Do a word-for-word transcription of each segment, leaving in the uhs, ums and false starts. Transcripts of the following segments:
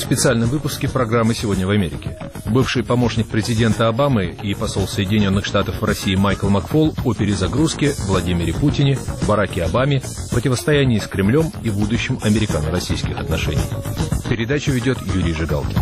специальном выпуске программы «Сегодня в Америке». Бывший помощник президента Обамы и посол Соединенных Штатов в России Майкл Макфол о перезагрузке, Владимире Путине, Бараке Обаме, противостоянии с Кремлем и будущем американо-российских отношений. Передачу ведет Юрий Жигалкин.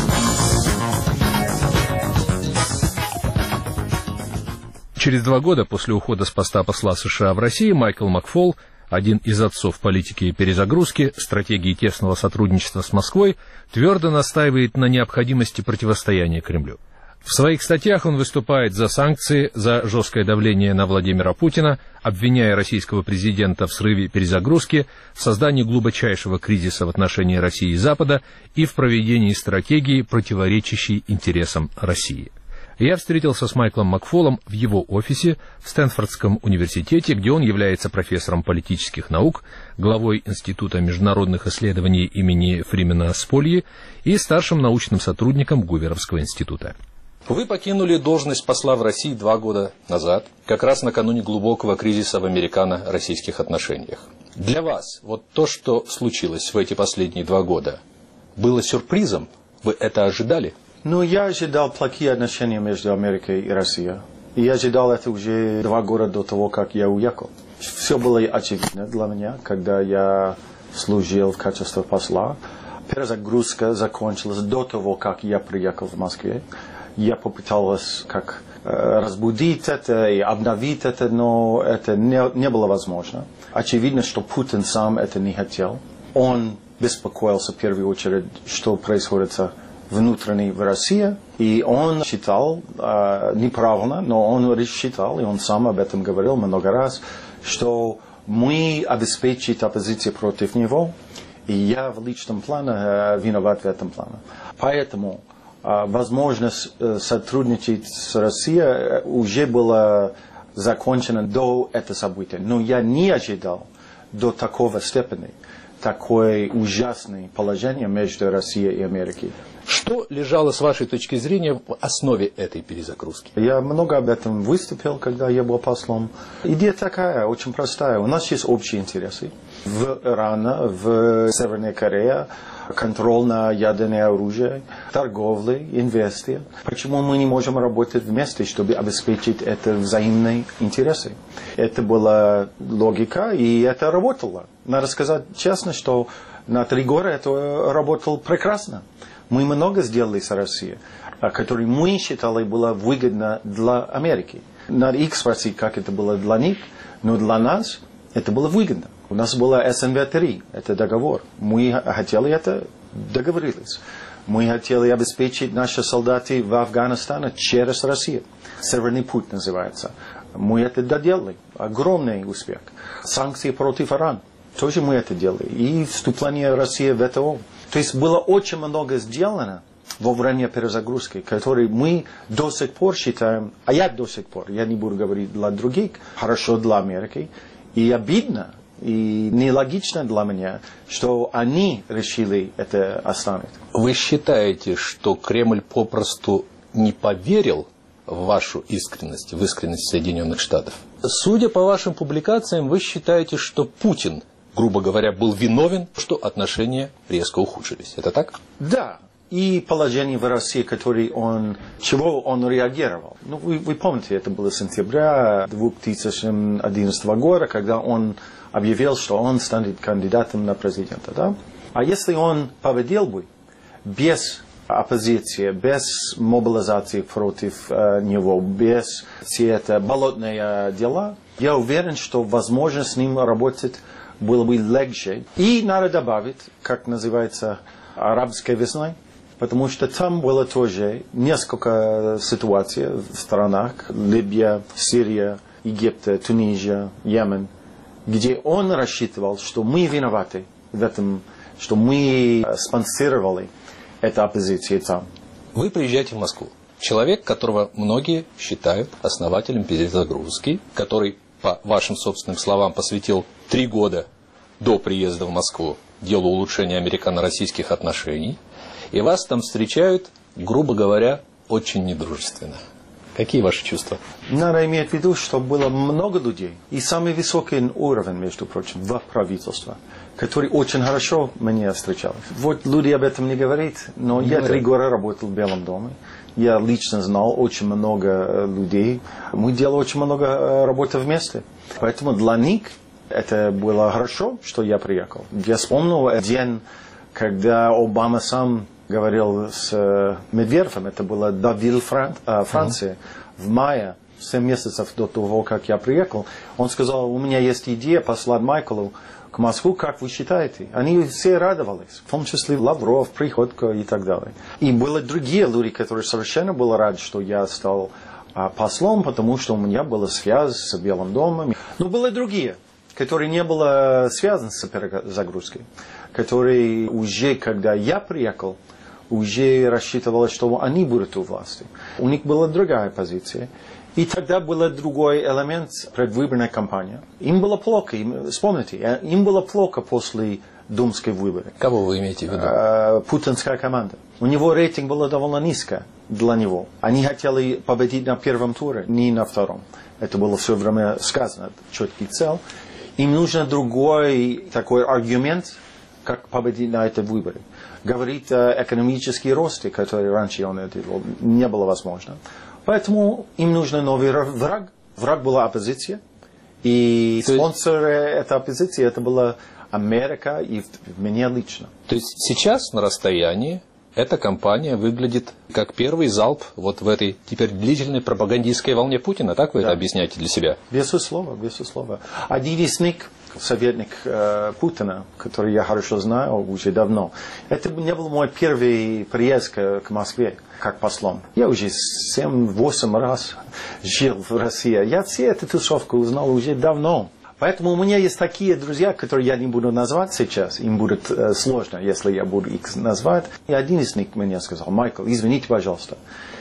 Через два года после ухода с поста посла США в России Майкл Макфол, один из отцов политики перезагрузки, стратегии тесного сотрудничества с Москвой, твердо настаивает на необходимости противостояния Кремлю. В своих статьях он выступает за санкции, за жесткое давление на Владимира Путина, обвиняя российского президента в срыве перезагрузки, в создании глубочайшего кризиса в отношении России и Запада и в проведении стратегии, противоречащей интересам России. Я встретился с Майклом Макфолом в его офисе в Стэнфордском университете, где он является профессором политических наук, главой Института международных исследований имени Фримена Спольи и старшим научным сотрудником Гуверовского института. Вы покинули должность посла в России два года назад, как раз накануне глубокого кризиса в американо-российских отношениях. Для вас вот то, что случилось в эти последние два года, было сюрпризом? Вы это ожидали? Ну, я ожидал плохие отношения между Америкой и Россией. И я ожидал это уже два года до того, как я уехал. Все было очевидно для меня, когда я служил в качестве посла. Перезагрузка закончилась до того, как я приехал в Москву. Я попытался как разбудить это и обновить это, но это не, не было возможно. Очевидно, что Путин сам это не хотел. Он беспокоился в первую очередь, что происходит внутренне в России, и он считал, э, неправильно, но он считал, и он сам об этом говорил много раз, что мы обеспечим оппозицию против него, и я в личном плане э, виноват в этом плане. Поэтому э, возможность э, сотрудничать с Россией уже была закончена до этого события, но я не ожидал до такого степени такое ужасное положение между Россией и Америкой. Что лежало, с вашей точки зрения, в основе этой перезагрузки? Я много об этом выступил, когда я был послом. Идея такая, очень простая. У нас есть общие интересы. В Иране, в Северной Корее, контроль на ядерное оружие, торговля, инвестиции. Почему мы не можем работать вместе, чтобы обеспечить это взаимные интересы? Это была логика, и это работало. Надо сказать честно, что на три года это работало прекрасно. Мы много сделали с Россией, которое мы считали было выгодно для Америки. Надо их спросить, как это было для них, но для нас это было выгодно. У нас было эс эн вэ три, это договор. Мы хотели это, договорились. Мы хотели обеспечить наши солдаты в Афганистане через Россию. Северный путь называется. Мы это доделали. Огромный успех. Санкции против Ирана. Тоже мы это делали. И вступление России в вэ тэ о. То есть было очень много сделано во время перезагрузки, которые мы до сих пор считаем, а я до сих пор, я не буду говорить для других, хорошо для Америки. И обидно, и нелогично для меня, что они решили это оставить. Вы считаете, что Кремль попросту не поверил в вашу искренность, в искренность Соединенных Штатов? Судя по вашим публикациям, вы считаете, что Путин, грубо говоря, был виновен, что отношения резко ухудшились. Это так? Да. И положение в России, которое он, чего он реагировал. Ну, вы, вы помните, это было сентября две тысячи одиннадцатого года, когда он объявил, что он станет кандидатом на президента. Да? А если он победил бы без оппозиции, без мобилизации против э, него, без все это болотные дела, я уверен, что возможно с ним работать было бы легче. И надо добавить, как называется, арабской весной, потому что там было тоже несколько ситуаций в странах, Либия, Сирия, Египет, Тунизия, Йемен, где он рассчитывал, что мы виноваты в этом, что мы спонсировали эту оппозицию там. Вы приезжаете в Москву. Человек, которого многие считают основателем перезагрузки, который, по вашим собственным словам, посвятил три года до приезда в Москву делу улучшения американо-российских отношений, и вас там встречают, грубо говоря, очень недружественно. Какие ваши чувства? Надо иметь в виду, что было много людей, и самый высокий уровень, между прочим, в правительстве, который очень хорошо мне встречал. Вот люди об этом не говорят, но Не я говорят. три года работал в Белом доме. Я лично знал очень много людей. Мы делали очень много работы вместе. Поэтому для них это было хорошо, что я приехал. Я вспомнил день, когда Обама сам говорил с Медведевым. Это было Давиль, Фран... Франции, mm-hmm. в мае, семь месяцев до того, как я приехал. Он сказал, у меня есть идея послать Майклу к Москву, как вы считаете? Они все радовались, в том числе Лавров, Приходько и так далее. И были другие люди, которые совершенно были рады, что я стал а, послом, потому что у меня была связь с Белым домом. Но были другие, которые не были связаны с перезагрузкой, которые уже, когда я приехал, уже рассчитывали, что они будут у власти. У них была другая позиция. И тогда был другой элемент предвыборной кампании. Им было плохо, им, вспомните, им было плохо после думской выборы. Кого вы имеете в виду? Э, путинская команда. У него рейтинг был довольно низко для него. Они хотели победить на первом туре, не на втором. Это было все время сказано, четкий цель. Им нужен другой такой аргумент, как победить на этой выборе. Говорит о экономическом росте, который раньше он это делал, не было возможно. Поэтому им нужен новый враг. Враг была оппозиция. И То есть... спонсор этой оппозиции это была Америка и меня лично. То есть сейчас на расстоянии эта кампания выглядит как первый залп вот в этой теперь длительной пропагандистской волне Путина. Так вы да. это объясняете для себя? Безусловно, безусловно. Один из них, советник э, Путина, который я хорошо знаю уже давно, это не был мой первый приезд к, к Москве как послом. Я уже семь-восемь раз жил в России. Я все эту тусовку узнал уже давно. Поэтому у меня есть такие друзья, которые я не буду назвать сейчас. Им будет э, сложно, если я буду их назвать. И один из них мне сказал: Майкл, извините, пожалуйста,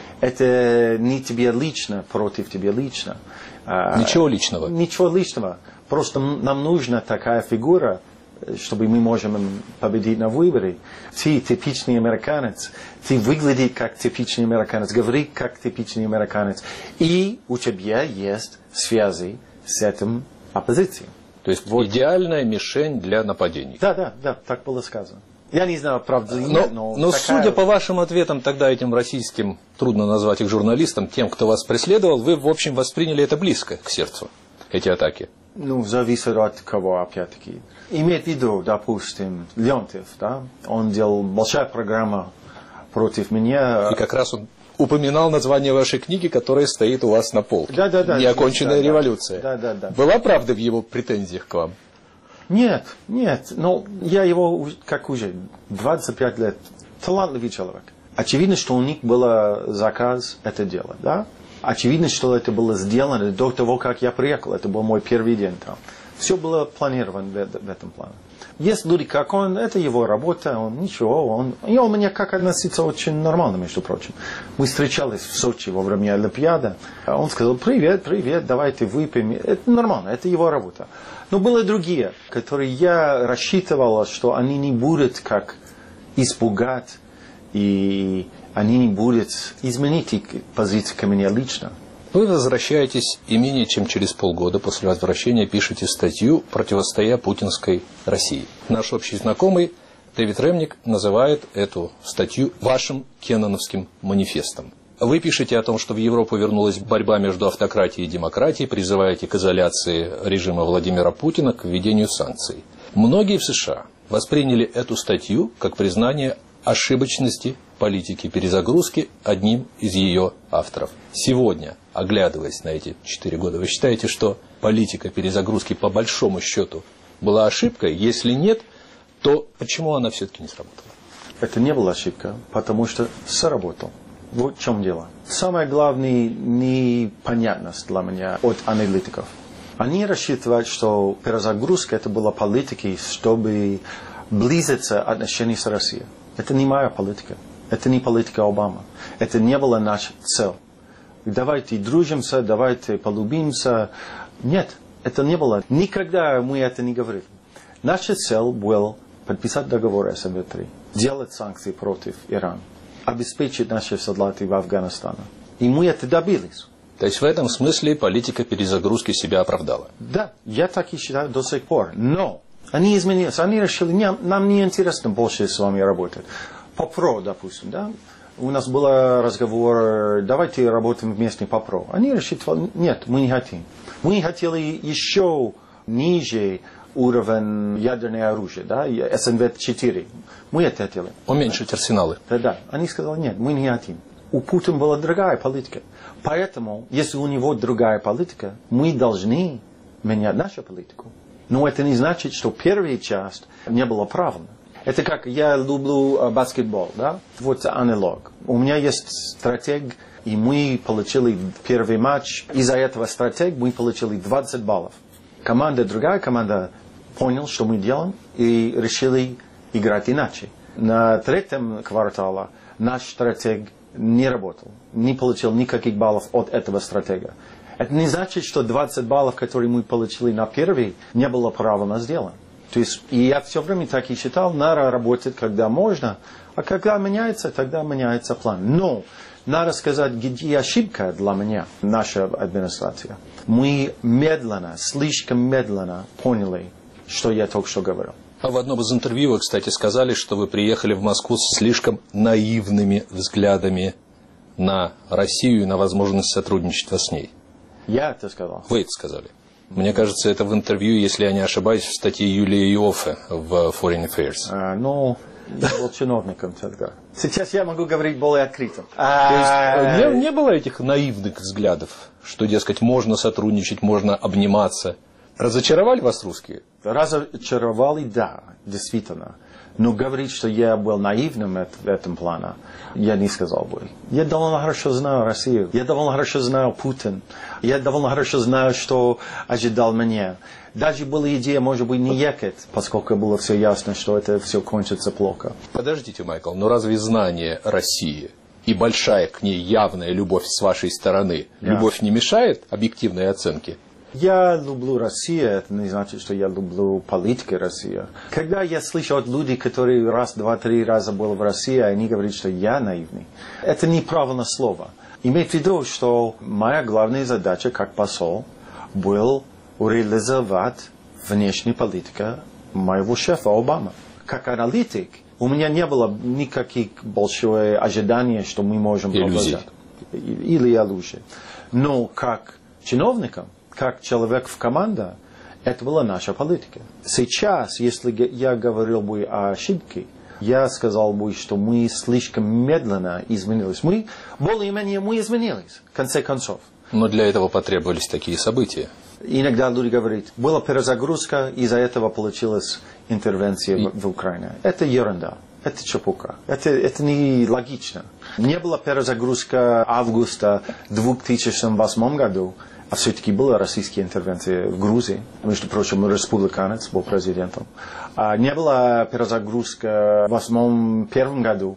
это не тебе лично, против тебя лично. Ничего личного. Ничего личного. Просто нам нужна такая фигура, чтобы мы можем победить на выборе. Ты типичный американец. Ты выглядишь как типичный американец, говоришь как типичный американец. И у тебя есть связи с этим оппозицией. То есть вот. Идеальная мишень для нападений. Да, да, да, так было сказано. Я не знаю, правда или но, нет, но... Но такая... судя по вашим ответам тогда этим российским, трудно назвать их журналистам, тем, кто вас преследовал, вы, в общем, восприняли это близко к сердцу, эти атаки. Ну, зависит от кого, опять-таки. Имеет в виду, допустим, Леонтьев, да? Он делал большая программа против меня. И как раз он упоминал название вашей книги, которая стоит у вас на полке. Да, да, да. «Неоконченная да, революция». Да, да, да. Была правда в его претензиях к вам? Нет, нет. Но я его, как уже, двадцать пять лет, талантливый человек. Очевидно, что у них был заказ это делать, да? Очевидно, что это было сделано до того, как я приехал. Это был мой первый день там. Все было планировано в, в этом плане. Есть люди, как он, это его работа, он ничего, он, и он меня как относится очень нормально, между прочим. Мы встречались в Сочи во время Олимпиады. Он сказал: привет, привет, давайте выпьем. Это нормально, это его работа. Но были другие, которые я рассчитывал, что они не будут как испугать, и они не будут изменить их позицию ко мне лично. Вы возвращаетесь и менее чем через полгода после возвращения пишете статью, противостоя путинской России. Наш общий знакомый Дэвид Ремник называет эту статью вашим кенноновским манифестом. Вы пишете о том, что в Европу вернулась борьба между автократией и демократией, призываете к изоляции режима Владимира Путина, к введению санкций. Многие в США восприняли эту статью как признание ошибочности политики перезагрузки одним из ее авторов. Сегодня, оглядываясь на эти четыре года, вы считаете, что политика перезагрузки по большому счету была ошибкой? Если нет, то почему она все-таки не сработала? Это не была ошибка, потому что сработал. Вот в чем дело. Самое главное непонятность для меня от аналитиков. Они рассчитывают, что перезагрузка это была политикой, чтобы близиться отношения с Россией. Это не моя политика. Это не политика Обамы. Это не была наша цель. Давайте дружимся, давайте полюбимся. Нет, это не было. Никогда мы это не говорили. Наша цель была подписать договор эс эм три, делать санкции против Ирана, обеспечить наши солдаты в Афганистане. И мы это добились. То есть в этом смысле политика перезагрузки себя оправдала? Да, я так и считаю до сих пор. Но Они изменились, они решили, не, нам не интересно больше с вами работать. По ПРО, допустим, да? У нас был разговор, давайте работаем вместе по ПРО. Они решили, нет, мы не хотим. Мы хотели еще ниже уровень ядерного оружия, да, эс эн вэ четыре. Мы это хотели. Уменьшить арсеналы. Да, да. Они сказали, нет, мы не хотим. У Путина была другая политика. Поэтому, если у него другая политика, мы должны менять нашу политику. Но это не значит, что первая часть не была правильной. Это как я люблю баскетбол, да? Вот аналог. У меня есть стратег, и мы получили первый матч. Из-за этого стратег мы получили двадцать баллов. Команда, другая команда поняла, что мы делаем, и решили играть иначе. На третьем квартале наш стратег не работал, не получил никаких баллов от этого стратега. Это не значит, что двадцать баллов, которые мы получили на первый, не было правильно сделано. То есть, и я все время так и считал, надо работать, когда можно, а когда меняется, тогда меняется план. Но надо сказать, где ошибка для меня, наша администрация. Мы медленно, слишком медленно поняли, что я только что говорил. А в одном из интервью вы, кстати, сказали, что вы приехали в Москву с слишком наивными взглядами на Россию и на возможность сотрудничества с ней. Я это сказал. Вы это сказали. Мне кажется, это в интервью, если я не ошибаюсь, в статье Юлии Иоффе в Foreign Affairs. А, ну, я был чиновником тогда. Сейчас я могу говорить более открыто. То есть не, не было этих наивных взглядов, что, дескать, можно сотрудничать, можно обниматься. Разочаровали вас русские? Разочаровали, да, действительно. Но говорить, что я был наивным в этом плане, я не сказал бы. Я довольно хорошо знаю Россию. Я довольно хорошо знаю Путин. Я довольно хорошо знаю, что ожидал меня. Даже была идея, может быть, не ехать, поскольку было все ясно, что это все кончится плохо. Подождите, Майкл, но разве знание России и большая к ней явная любовь с вашей стороны, yeah. любовь не мешает объективной оценке? Я люблю Россию, это не значит, что я люблю политику России. Когда я слышу от людей, которые раз, два, три раза были в России, они говорят, что я наивный. Это неправильное слово. Имеет в виду, что моя главная задача как посол была реализовать внешнюю политику моего шефа Обамы. Как аналитик, у меня не было никаких больших ожиданий, что мы можем продолжать. Или иллюзий. Но как чиновникам, как человек в команде, это была наша политика. Сейчас, если я говорил бы о ошибке, я сказал бы, что мы слишком медленно изменились. Мы, более-менее, мы изменились, в конце концов. Но для этого потребовались такие события. Иногда люди говорят, была перезагрузка, из-за этого получилась интервенция И... в, в Украине. Это ерунда, это чепуха, это, это не логично. Не была перезагрузка августа две тысячи восьмом году, а все-таки была российская интервенция в Грузии. Между прочим, республиканец был президентом. А не была перезагрузка в восьмом первом году,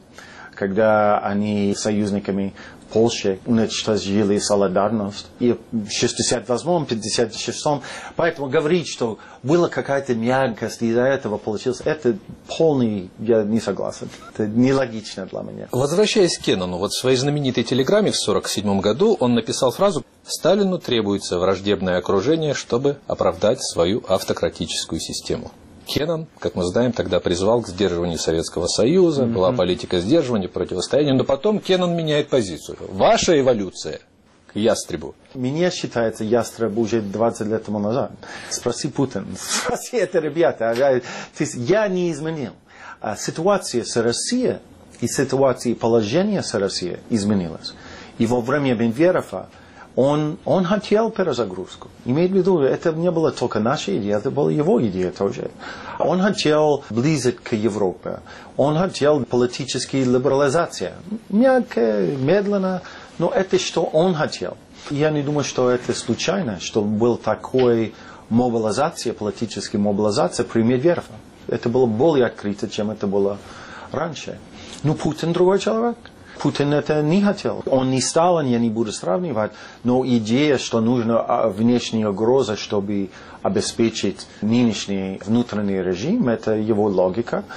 когда они с союзниками Польши уничтожили солидарность. И в шестьдесят восьмом, пятьдесят шестом. Поэтому говорить, что была какая-то мягкость, и из-за этого получилось, это полный, я не согласен. Это нелогично для меня. Возвращаясь к Кеннону, вот в своей знаменитой телеграмме в сорок седьмом году он написал фразу: «Сталину требуется враждебное окружение, чтобы оправдать свою автократическую систему». Кеннон, как мы знаем, тогда призвал к сдерживанию Советского Союза, mm-hmm. была политика сдерживания, противостояния, но потом Кеннон меняет позицию. Ваша эволюция к ястребу. Мне считается ястреб уже двадцать лет тому назад. Спроси Путин, спроси это ребята. То есть я не изменил. Ситуация с Россией и ситуация положения с Россией изменилась. И во время Менверова Он, он хотел перезагрузку. Имеет в виду, это не была только наша идея, это была его идея тоже. Он хотел близить к Европе. Он хотел политической либерализации. Мягко, медленно, но это что он хотел. Я не думаю, что это случайно, что была такая мобилизация, политическая мобилизация при Медведеве. Это было более открыто, чем это было раньше. Но Путин другой человек. Путин это не хотел. Он не стал, я не буду сравнивать, но идея, что нужна внешняя угроза, чтобы обеспечить нынешний внутренний режим, это его логика.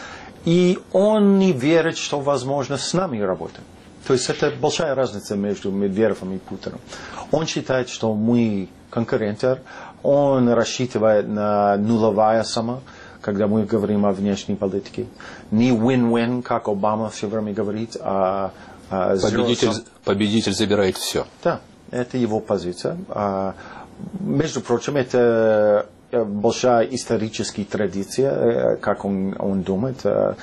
И он не верит, что возможно с нами работать. То есть это большая разница между Медведевым и Путиным. Он считает, что мы конкуренты, он рассчитывает на нулевая сумма, когда мы говорим о внешней политике. Не win-win, как Обама все время говорит, а... а победитель, победитель забирает все. Да, это его позиция. А, между прочим, это большая историческая традиция, как он, он думает.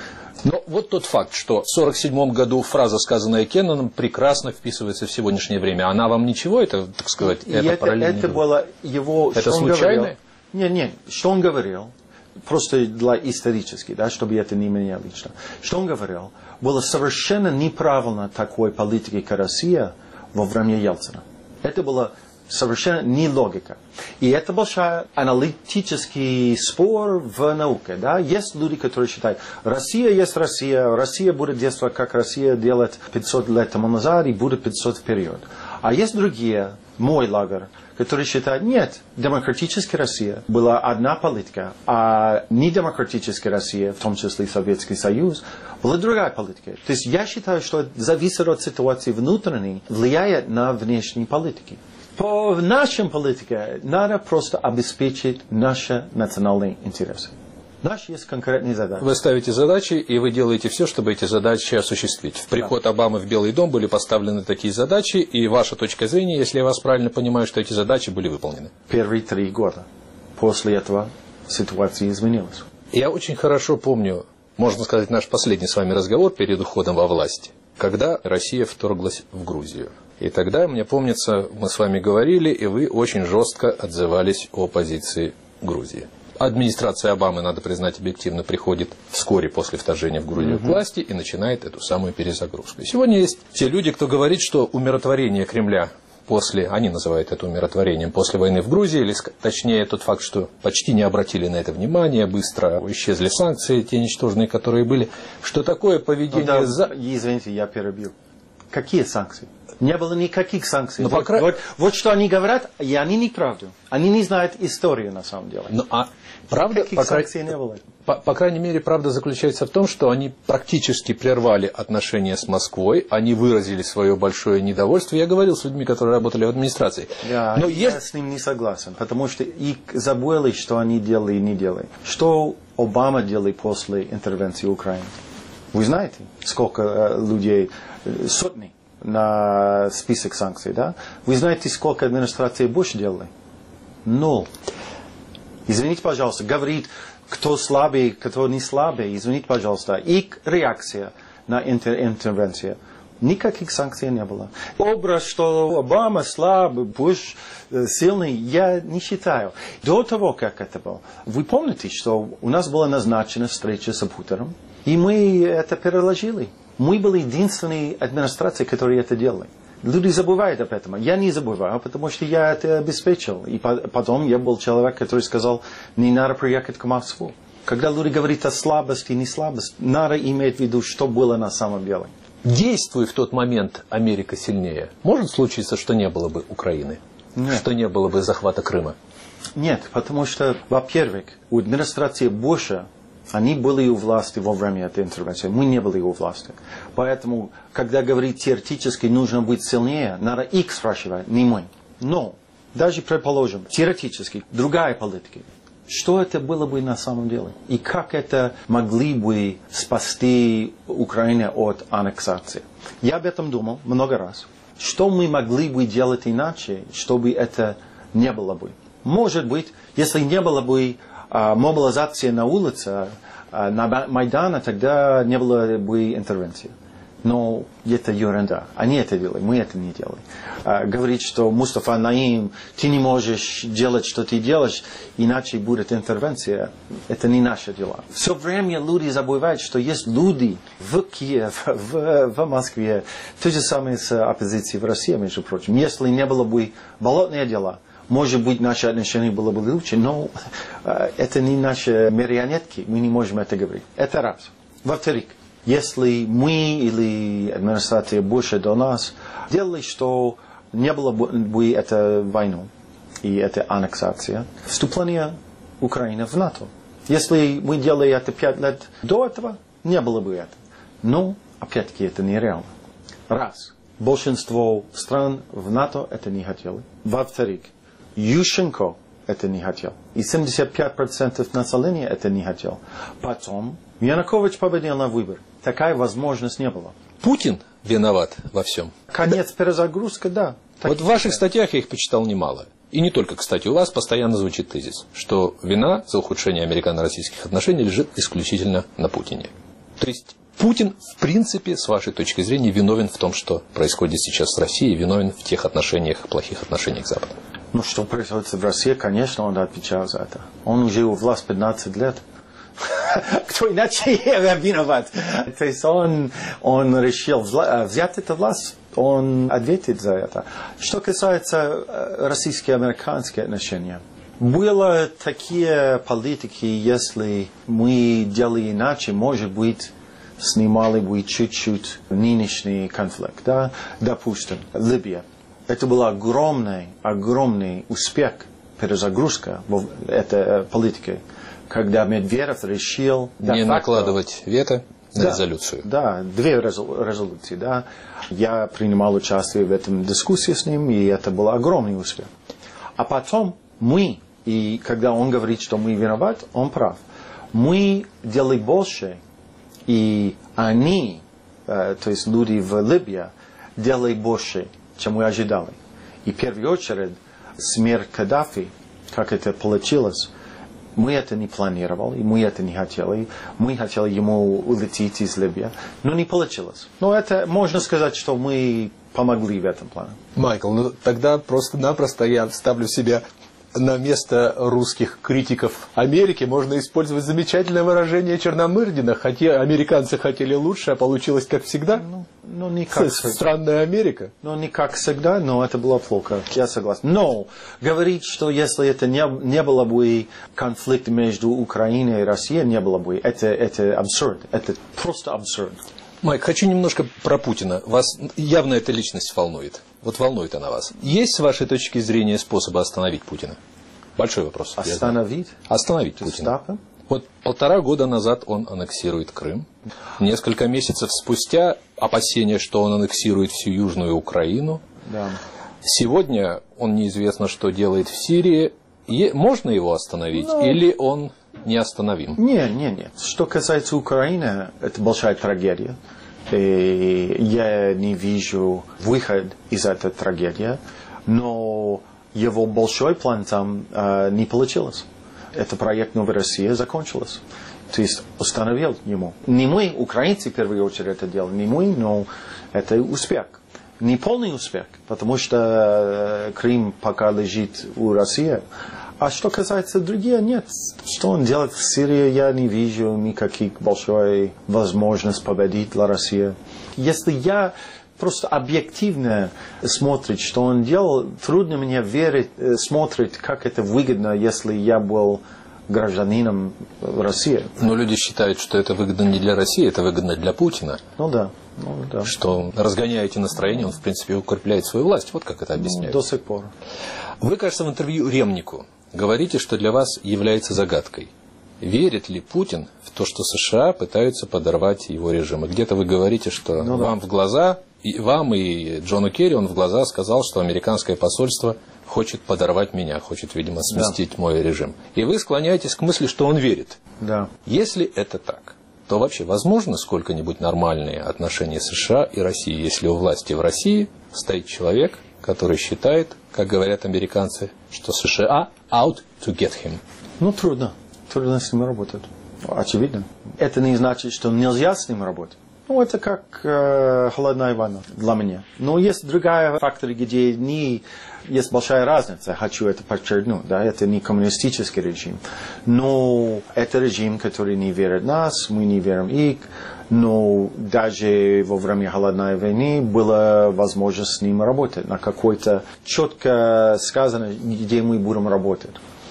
Но вот тот факт, что в сорок седьмом году фраза, сказанная Кенноном, прекрасно вписывается в сегодняшнее время. Она вам ничего, это, так сказать, это, это параллельно? Это было его... Это случайно? Нет, нет, что он говорил, просто для исторически, да, чтобы это не меня лично. Что он говорил, было совершенно неправильно такой политики, как Россия, во время Ельцина. Это было совершенно не логика. И это большой аналитический спор в науке. Да? Есть люди, которые считают, Россия есть Россия, Россия будет действовать, как Россия делает пятьсот лет тому назад и будет пятьсот вперед. А есть другие, мой лагерь, которые считают, нет, демократическая Россия была одна политика, а недемократическая Россия, в том числе Советский Союз, была другая политика. То есть я считаю, что зависит от ситуации внутренней, влияет на внешние политики. По нашей политике надо просто обеспечить наши национальные интересы. Наши есть конкретные задачи. Вы ставите задачи, и вы делаете все, чтобы эти задачи осуществить. В приход да. Обамы в Белый дом были поставлены такие задачи, и ваша точка зрения, если я вас правильно понимаю, что эти задачи были выполнены. Первые три года. После этого ситуация изменилась. Я очень хорошо помню, можно сказать, наш последний с вами разговор перед уходом во власть, когда Россия вторглась в Грузию. И тогда, мне помнится, мы с вами говорили, и вы очень жестко отзывались о позиции Грузии. Администрация Обамы, надо признать объективно, приходит вскоре после вторжения в Грузию к власти и начинает эту самую перезагрузку. И сегодня есть те люди, кто говорит, что умиротворение Кремля после, они называют это умиротворением, после войны в Грузии, или точнее тот факт, что почти не обратили на это внимание, быстро исчезли санкции, те ничтожные, которые были, что такое поведение... Ну, да, за... Извините, я перебил. Какие санкции? Не было никаких санкций. Но вот, покра... вот, вот что они говорят, и они не правду. Они не знают историю на самом деле. Ну, а правда, Никаких по, санкций не было. По, по крайней мере, правда заключается в том, что они практически прервали отношения с Москвой, они выразили свое большое недовольство. Я говорил с людьми, которые работали в администрации. Да, Но я есть... с ним не согласен, потому что их забыли, что они делали и не делали. Что Обама делал после интервенции Украины? Вы знаете, сколько э, людей, э, сотни на список санкций, да? Вы знаете, сколько администрации Буш делали? Ноль. Извините, пожалуйста, говорит, кто слабый, кто не слабый, извините, пожалуйста, их реакция на интер- интервенцию. Никаких санкций не было. Образ, что Обама слабый, Буш сильный, я не считаю. До того, как это было, вы помните, что у нас была назначена встреча с Путером, и мы это переложили. Мы были единственной администрацией, которая это делали. Люди забывают об этом. Я не забываю, потому что я это обеспечил. И потом я был человек, который сказал, не надо приехать к Москву. Когда люди говорят о слабости и не слабости, надо иметь в виду, что было на самом деле. Действуя в тот момент Америка сильнее, может случиться, что не было бы Украины? Нет. Что не было бы захвата Крыма? Нет, потому что, во-первых, у администрации Буша они были у власти во время этой интервенции. Мы не были у власти. Поэтому, когда говорить теоретически нужно быть сильнее, надо их спрашивать, не мы. Но, даже предположим, теоретически, другая политика. Что это было бы на самом деле? И как это могли бы спасти Украину от аннексации? Я об этом думал много раз. Что мы могли бы делать иначе, чтобы это не было бы? Может быть, если не было бы а, мобилизации на улице, а, на Майдане, тогда не было бы интервенции. Но это ерунда. Они это делали, мы это не делали. А, говорит, что Мустафа Наим, ты не можешь делать, что ты делаешь, иначе будет интервенция. Это не наше дело. Все время люди забывают, что есть люди в Киеве, в, в Москве. То же самое с оппозицией в России, между прочим. Если не было бы болотные дела, может быть, наши отношения было бы лучше, но э, это не наши марионетки, мы не можем это говорить. Это раз. Во-вторых, если мы или администрация Буша до нас делали, что не было бы этой войны и этой аннексации, вступление Украины в НАТО. Если мы делали это пять лет до этого, не было бы это. Но, опять-таки, это нереально. Раз. Большинство стран в НАТО это не хотели. Во-вторых, Ющенко это не хотел. И семьдесят пять процентов населения это не хотел. Потом Янукович победил на выборах. Такая возможность не было. Путин виноват во всем? Конец перезагрузка, да. Так вот в ваших статьях я их почитал немало. И не только, кстати, у вас постоянно звучит тезис, что вина за ухудшение американо-российских отношений лежит исключительно на Путине. То есть Путин, в принципе, с вашей точки зрения, виновен в том, что происходит сейчас с Россией, виновен в тех отношениях, плохих отношениях с Западом. Ну, что происходит в России, конечно, он отвечал за это. Он уже у власти пятнадцать лет. Кто иначе виноват? То есть он, он решил взять эту власть, он ответит за это. Что касается российско-американских отношений, было такие политики, если мы делали иначе, может быть, снимали бы чуть-чуть нынешний конфликт. Да? Допустим, Либия. Это был огромный, огромный успех, перезагрузка этой политики, когда Медведев решил... Не накладывать вето на да, резолюцию. Да, две резолюции. Да. Я принимал участие в этом дискуссии с ним, и это был огромный успех. А потом мы, и когда он говорит, что мы виноваты, он прав. Мы делали больше, и они, э, то есть люди в Либии, делали больше, чем мы ожидали. И в первую очередь смерть Каддафи, как это получилось, мы это не планировали, мы это не хотели. Мы хотели ему улететь из Либии, но не получилось. Но это можно сказать, что мы помогли в этом плане. Майкл, ну тогда просто-напросто я вставлю себя на место русских критиков Америки. Можно использовать замечательное выражение Черномырдина. Хотя американцы хотели лучше, а получилось как всегда. Ну, ну не как всегда. Странная Америка. Ну, не как всегда, но это было плохо. Я согласен. Но говорить, что если это не, не было бы конфликт между Украиной и Россией, не было бы, это, это абсурд. Это просто абсурд. Майк, хочу немножко про Путина. Вас явно эта личность волнует. Вот волнует она вас. Есть, с вашей точки зрения, способы остановить Путина? Большой вопрос. Остановить? Остановить Путина. Вот полтора года назад он аннексирует Крым. Несколько месяцев спустя опасения, что он аннексирует всю Южную Украину. Да. Сегодня он неизвестно, что делает в Сирии. И можно его остановить? Но... Или он неостановим? Нет, нет, нет. Что касается Украины, это большая трагедия. И я не вижу выход из этой трагедии. Но его большой план там э, не получилось. Этот проект «Новая Россия» закончился. То есть установил ему. Не мы, украинцы, в первую очередь это делали, не мы, но это успех. Не полный успех, потому что Крым пока лежит у России. А что касается других, нет. Что он делает в Сирии, я не вижу никаких большой возможностей победить для России. Если я просто объективно смотрю, что он делал, трудно мне верить, смотреть, как это выгодно, если я был гражданином России. Но люди считают, что это выгодно не для России, это выгодно для Путина. Ну да. Ну, да. Что, разгоняя эти настроения, он, в принципе, укрепляет свою власть. Вот как это объясняют. До сих пор. Вы, кажется, в интервью Ремнику говорите, что для вас является загадкой. Верит ли Путин в то, что США пытаются подорвать его режим? И где-то вы говорите, что ну, вам да. в глаза, и вам и Джону Керри, он в глаза сказал, что американское посольство хочет подорвать меня, хочет, видимо, сместить да. мой режим. И вы склоняетесь к мысли, что он верит. Да. Если это так, то вообще возможно сколько-нибудь нормальные отношения США и России, если у власти в России стоит человек, который считает, как говорят американцы, что США out to get him? Ну, трудно. Трудно с ним работать. Очевидно. Это не значит, что нельзя с ним работать. Ну, это как э, холодная ванна для меня. Но есть другие факторы, где не есть большая разница. Хочу это подчеркнуть. Да? Это не коммунистический режим. Но это режим, который не верит в нас, мы не верим в их. Но даже во время холодной войны была возможность с ним работать. На какой-то четко сказано, где мы будем работать.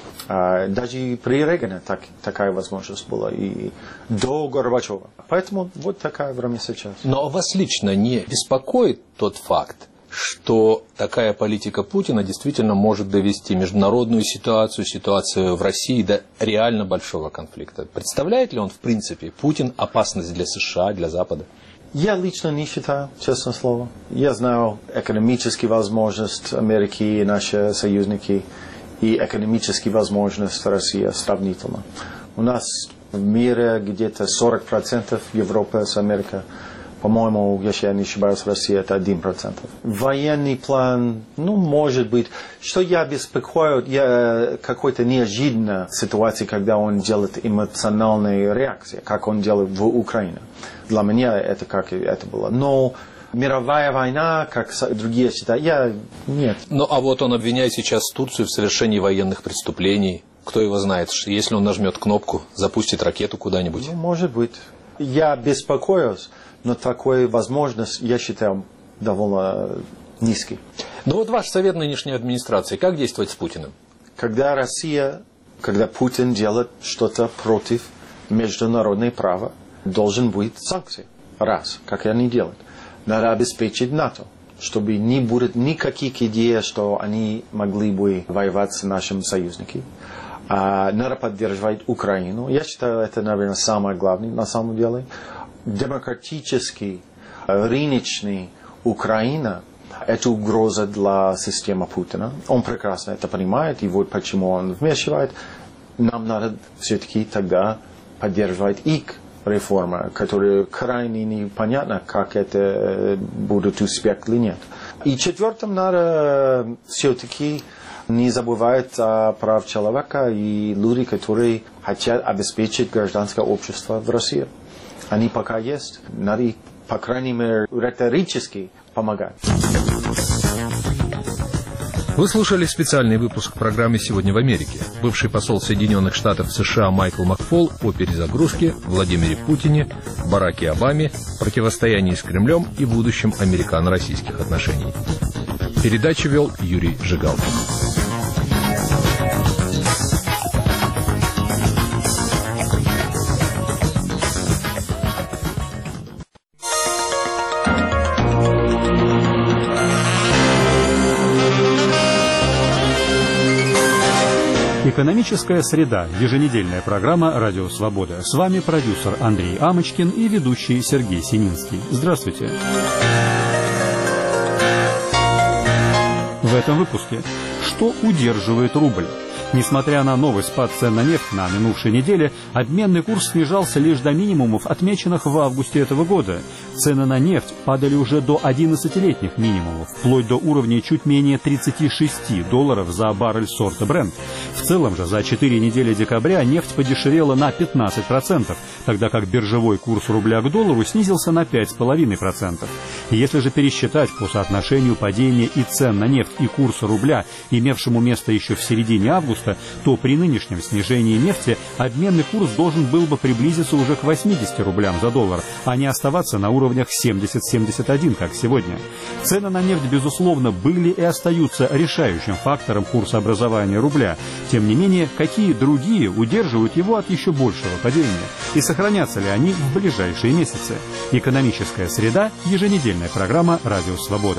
Даже при Рейгане так, такая возможность была и до Горбачева. Поэтому вот такое время сейчас. Но вас лично не беспокоит тот факт, что такая политика Путина действительно может довести международную ситуацию, ситуацию в России до реально большого конфликта? Представляет ли он, в принципе, Путин опасность для США, для Запада? Я лично не считаю, честное слово. Я знаю экономические возможности Америки и наши союзники. и экономические возможности России сравнительно. У нас в мире где-то сорок процентов Европы с Америкой. По-моему, если я не ошибаюсь, Россия это один процент. Военный план, ну, может быть, что я беспокою, я какой-то неожиданной ситуации, когда он делает эмоциональные реакции, как он делает в Украине. Для меня это как это было. Но мировая война, как другие считают, я нет. Ну, а вот он обвиняет сейчас Турцию в совершении военных преступлений. Кто его знает, если он нажмет кнопку, запустит ракету куда-нибудь? Ну, может быть. Я беспокоюсь, но такая возможность, я считаю, довольно низкий. Ну вот ваш совет нынешней администрации, как действовать с Путиным? Когда Россия, когда Путин делает что-то против международного права, должен быть санкции. Раз, как они делают. Надо обеспечить НАТО, чтобы не будет никаких идей, что они могли бы воевать с нашими союзниками. А надо поддерживать Украину. Я считаю, это, наверное, самое главное на самом деле. Демократический, рыночный Украина – это угроза для системы Путина. Он прекрасно это понимает, и вот почему он вмешивает. Нам надо все-таки тогда поддерживать их реформы, которые крайне непонятно, как это будет успех или нет. И четвертым, надо все-таки не забывать о правах человека и люди, которые хотят обеспечить гражданское общество в России. Они пока есть. Надо, по крайней мере, риторически помогать. Вы слушали специальный выпуск программы «Сегодня в Америке». Бывший посол Соединенных Штатов США Майкл Макфол о перезагрузке, Владимире Путине, Бараке Обаме, противостоянии с Кремлем и будущем американо-российских отношений. Передачу вел Юрий Жигалкин. Экономическая среда. Еженедельная программа «Радио Свобода». С вами продюсер Андрей Амочкин и ведущий Сергей Сининский. Здравствуйте. В этом выпуске. Что удерживает рубль? Несмотря на новый спад цен на нефть на минувшей неделе, обменный курс снижался лишь до минимумов, отмеченных в августе этого года. Цены на нефть падали уже до одиннадцатилетних минимумов, вплоть до уровня чуть менее тридцати шести долларов за баррель сорта Brent. В целом же за четыре недели декабря нефть подешевела на пятнадцать процентов, тогда как биржевой курс рубля к доллару снизился на пять целых пять десятых процента. Если же пересчитать по соотношению падения и цен на нефть и курса рубля, имевшему место еще в середине августа, то при нынешнем снижении нефти обменный курс должен был бы приблизиться уже к восьмидесяти рублям за доллар, а не оставаться на уровнях семьдесят — семьдесят один, как сегодня. Цены на нефть, безусловно, были и остаются решающим фактором курсообразования рубля. Тем не менее, какие другие удерживают его от еще большего падения? И сохранятся ли они в ближайшие месяцы? Экономическая среда. Еженедельная программа «Радио Свобода».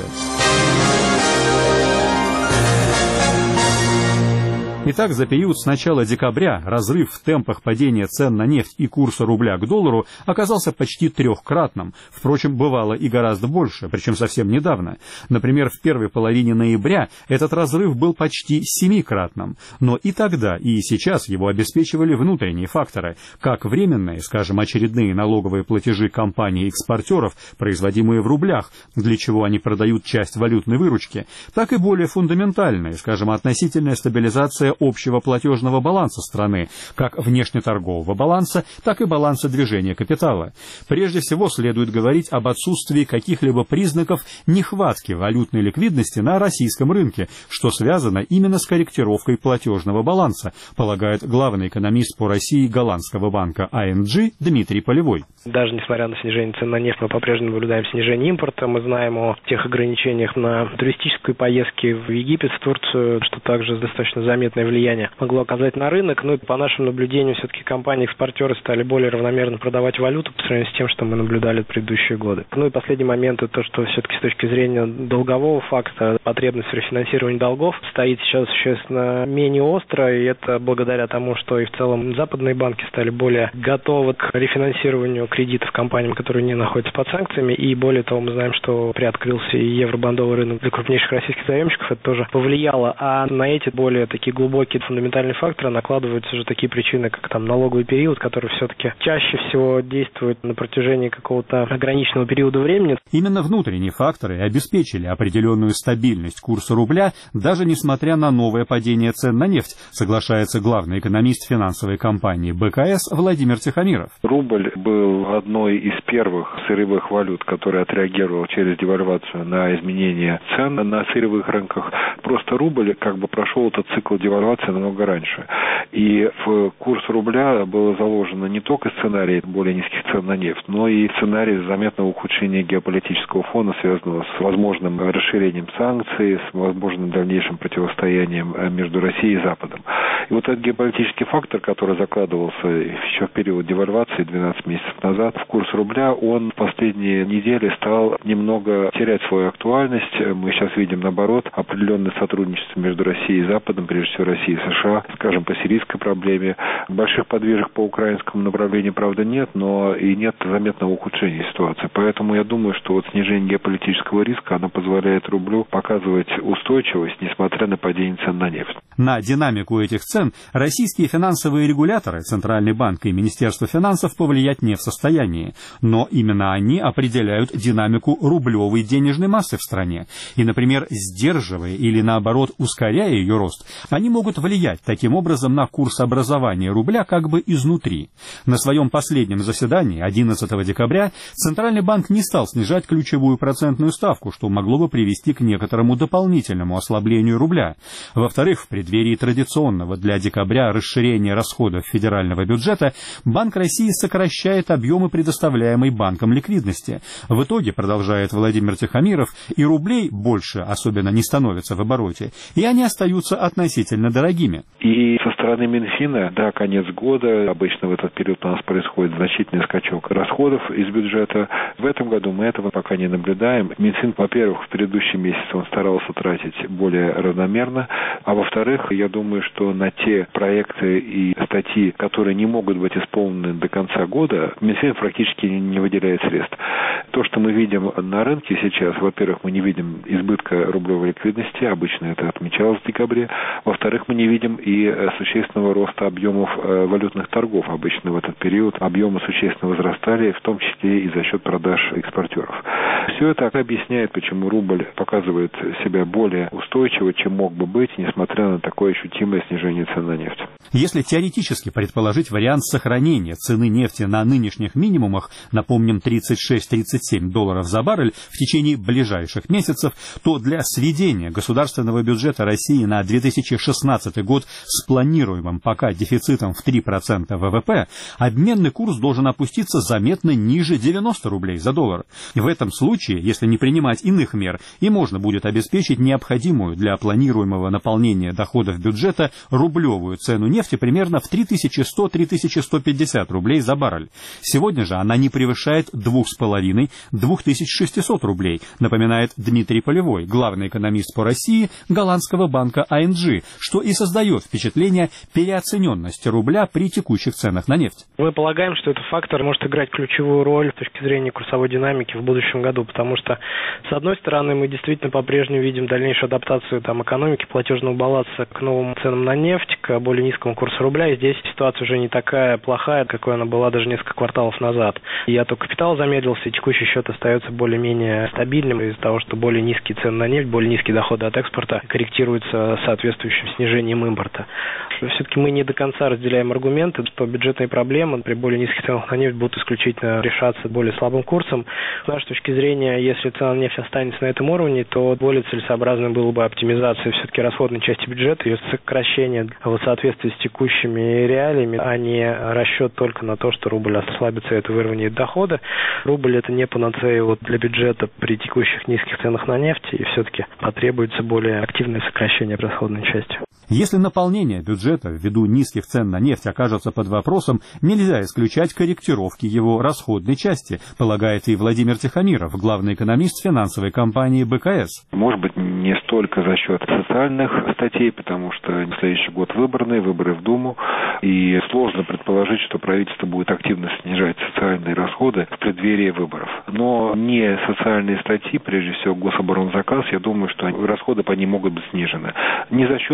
Итак, за период с начала декабря разрыв в темпах падения цен на нефть и курса рубля к доллару оказался почти трехкратным. Впрочем, бывало и гораздо больше, причем совсем недавно. Например, в первой половине ноября этот разрыв был почти семикратным. Но и тогда, и сейчас его обеспечивали внутренние факторы, как временные, скажем, очередные налоговые платежи компаний-экспортеров, производимые в рублях, для чего они продают часть валютной выручки, так и более фундаментальные, скажем, относительная стабилизация общего платежного баланса страны, как внешнеторгового баланса, так и баланса движения капитала. Прежде всего следует говорить об отсутствии каких-либо признаков нехватки валютной ликвидности на российском рынке, что связано именно с корректировкой платежного баланса, полагает главный экономист по России голландского банка ай эн джи Дмитрий Полевой. Даже несмотря на снижение цен на нефть, мы по-прежнему наблюдаем снижение импорта. Мы знаем о тех ограничениях на туристические поездки в Египет, в Турцию, что также достаточно заметное влияние могло оказать на рынок. Ну и по нашим наблюдениям, все-таки компании-экспортеры стали более равномерно продавать валюту по сравнению с тем, что мы наблюдали в предыдущие годы. Ну и последний момент, это то, что все-таки с точки зрения долгового факта, потребность в рефинансировании долгов стоит сейчас существенно менее остро, и это благодаря тому, что и в целом западные банки стали более готовы к рефинансированию кредитов компаниям, которые не находятся под санкциями, и более того, мы знаем, что приоткрылся и евробондовый рынок для крупнейших российских заемщиков, это тоже повлияло, а на эти более такие глубокие глубокие фундаментальные факторы, накладываются уже такие причины, как там налоговый период, который все-таки чаще всего действует на протяжении какого-то ограниченного периода времени. Именно внутренние факторы обеспечили определенную стабильность курса рубля, даже несмотря на новое падение цен на нефть, соглашается главный экономист финансовой компании БКС Владимир Тихомиров. Рубль был одной из первых сырьевых валют, которая отреагировала через девальвацию на изменение цен на сырьевых рынках. Просто рубль как бы прошел этот цикл девальвации намного раньше. И в курс рубля было заложено не только сценарий более низких цен на нефть, но и сценарий заметного ухудшения геополитического фона, связанного с возможным расширением санкций, с возможным дальнейшим противостоянием между Россией и Западом. И вот этот геополитический фактор, который закладывался еще в период девальвации двенадцать месяцев назад в курс рубля, он в последние недели стал немного терять свою актуальность. Мы сейчас видим, наоборот, определенное сотрудничество между Россией и Западом, прежде всего Россией и США, скажем, по сирийской проблеме. Больших подвижек по украинскому направлению, правда, нет, но и нет заметного ухудшения ситуации. Поэтому я думаю, что вот снижение геополитического риска, оно позволяет рублю показывать устойчивость, несмотря на падение цен на нефть. На динамику этих цен российские финансовые регуляторы, Центральный банк и Министерство финансов, повлиять не в состоянии. Но именно они определяют динамику рублевой денежной массы в стране. И, например, сдерживая или, наоборот, ускоряя ее рост, они могут влиять таким образом на курс образования рубля как бы изнутри. На своем последнем заседании одиннадцатого декабря Центральный банк не стал снижать ключевую процентную ставку, что могло бы привести к некоторому дополнительному ослаблению рубля. Во-вторых, в преддверии традиционного для декабря расширения расходов федерального бюджета Банк России сокращает объемы предоставляемой банком ликвидности. В итоге, продолжает Владимир Тихомиров, и рублей больше особенно не становится в обороте, и они остаются относительно дорогими. И со стороны Минфина, да, конец года, обычно в этот период у нас происходит значительный скачок расходов из бюджета. В этом году мы этого пока не наблюдаем. Минфин, во-первых, в предыдущем месяце он старался тратить более равномерно, а во-вторых, я думаю, что на те проекты и статьи, которые не могут быть исполнены до конца года, Минфин практически не выделяет средств. То, что мы видим на рынке сейчас, во-первых, мы не видим избытка рублевой ликвидности, обычно это отмечалось в декабре. Во-вторых, мы не видим и существенного роста объемов валютных торгов. Обычно в этот период объемы существенно возрастали, в том числе и за счет продаж экспортеров. Все это объясняет, почему рубль показывает себя более устойчиво, чем мог бы быть, несмотря на такое ощутимое снижение цен на нефть. Если теоретически предположить вариант сохранения цены нефти на нынешних минимумах, напомним, тридцать шесть - тридцать семь долларов за баррель в течение ближайших месяцев, то для сведения государственного бюджета России на две тысячи шестнадцатый год с планируемым пока дефицитом в три процента ВВП, обменный курс должен опуститься заметно ниже девяноста рублей за доллар. В этом случае, если не принимать иных мер, и можно будет обеспечить необходимую для планируемого наполнения доходов бюджета рублевую цену нефти примерно в три тысячи сто - три тысячи сто пятьдесят рублей за баррель. Сегодня же она не превышает двух с половиной - двух тысяч шестисот рублей, напоминает Дмитрий Полевой, главный экономист по России голландского банка А Эн Джи, что и создает впечатление переоцененности рубля при текущих ценах на нефть. Мы полагаем, что этот фактор может играть ключевую роль с точки зрения курсовой динамики в будущем году, потому что, с одной стороны, мы действительно по-прежнему видим дальнейшую адаптацию там, экономики, платежного баланса к новым ценам на нефть, к более низкому курсу рубля, и здесь ситуация уже не такая плохая, какой она была даже несколько кварталов назад. И отток капитала замедлился, и текущий счет остается более-менее стабильным из-за того, что более низкие цены на нефть, более низкие доходы от экспорта корректируются соответствующим снижением импорта. Все-таки мы не до конца разделяем аргументы, что бюджетные проблемы при более низких ценах на нефть будут исключительно решаться более слабым курсом. С нашей точки зрения, если цена на нефть останется на этом уровне, то более целесообразно было бы оптимизация все-таки расходной части бюджета, ее сокращение в соответствии с текущими реалиями, а не расчет только на то, что рубль ослабится, это выровняет доходы. Рубль – это не панацея вот для бюджета при текущих низких ценах на нефть, и все-таки потребуется более активное сокращение расходной части. Если наполнение бюджета ввиду низких цен на нефть окажется под вопросом, нельзя исключать корректировки его расходной части, полагает и Владимир Тихомиров, главный экономист финансовой компании Бэ Ка Эс. Может быть, не столько за счет социальных статей, потому что следующий год выборный, выборы в Думу, и сложно предположить, что правительство будет активно снижать социальные расходы в преддверии выборов. Но не социальные статьи, прежде всего гособоронзаказ, я думаю, что расходы по ним могут быть снижены. Не за счет просто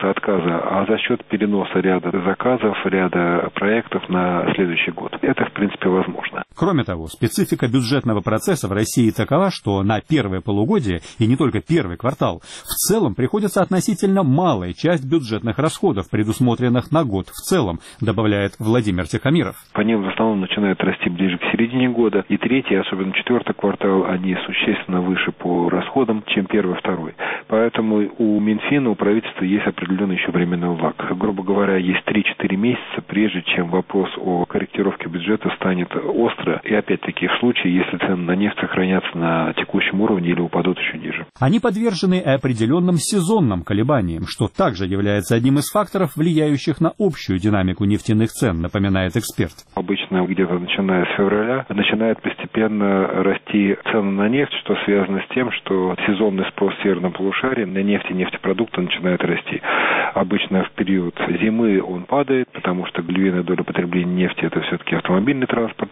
отказа, а за счет переноса ряда заказов, ряда проектов на следующий год. Это, в принципе, возможно. Кроме того, специфика бюджетного процесса в России такова, что на первое полугодие, и не только первый квартал, в целом приходится относительно малая часть бюджетных расходов, предусмотренных на год в целом, добавляет Владимир Тихомиров. Они в основном начинают расти ближе к середине года, и третий, особенно четвертый квартал, они существенно выше по расходам, чем первый и второй. Поэтому у Минфина, у правительства есть определенный еще временной лаг. Грубо говоря, есть три-четыре месяца, прежде чем вопрос о корректировке бюджета станет остро. И опять-таки в случае, если цены на нефть сохранятся на текущем уровне или упадут еще ниже. Они подвержены определенным сезонным колебаниям, что также является одним из факторов, влияющих на общую динамику нефтяных цен, напоминает эксперт. Обычно где-то начиная с февраля начинает постепенно расти цены на нефть, что связано с тем, что сезонный спрос в северном полушарии на нефть и нефтепродукты начинает расти. Обычно в период зимы он падает, потому что львиная доля потребления нефти – это все-таки автомобильный транспорт,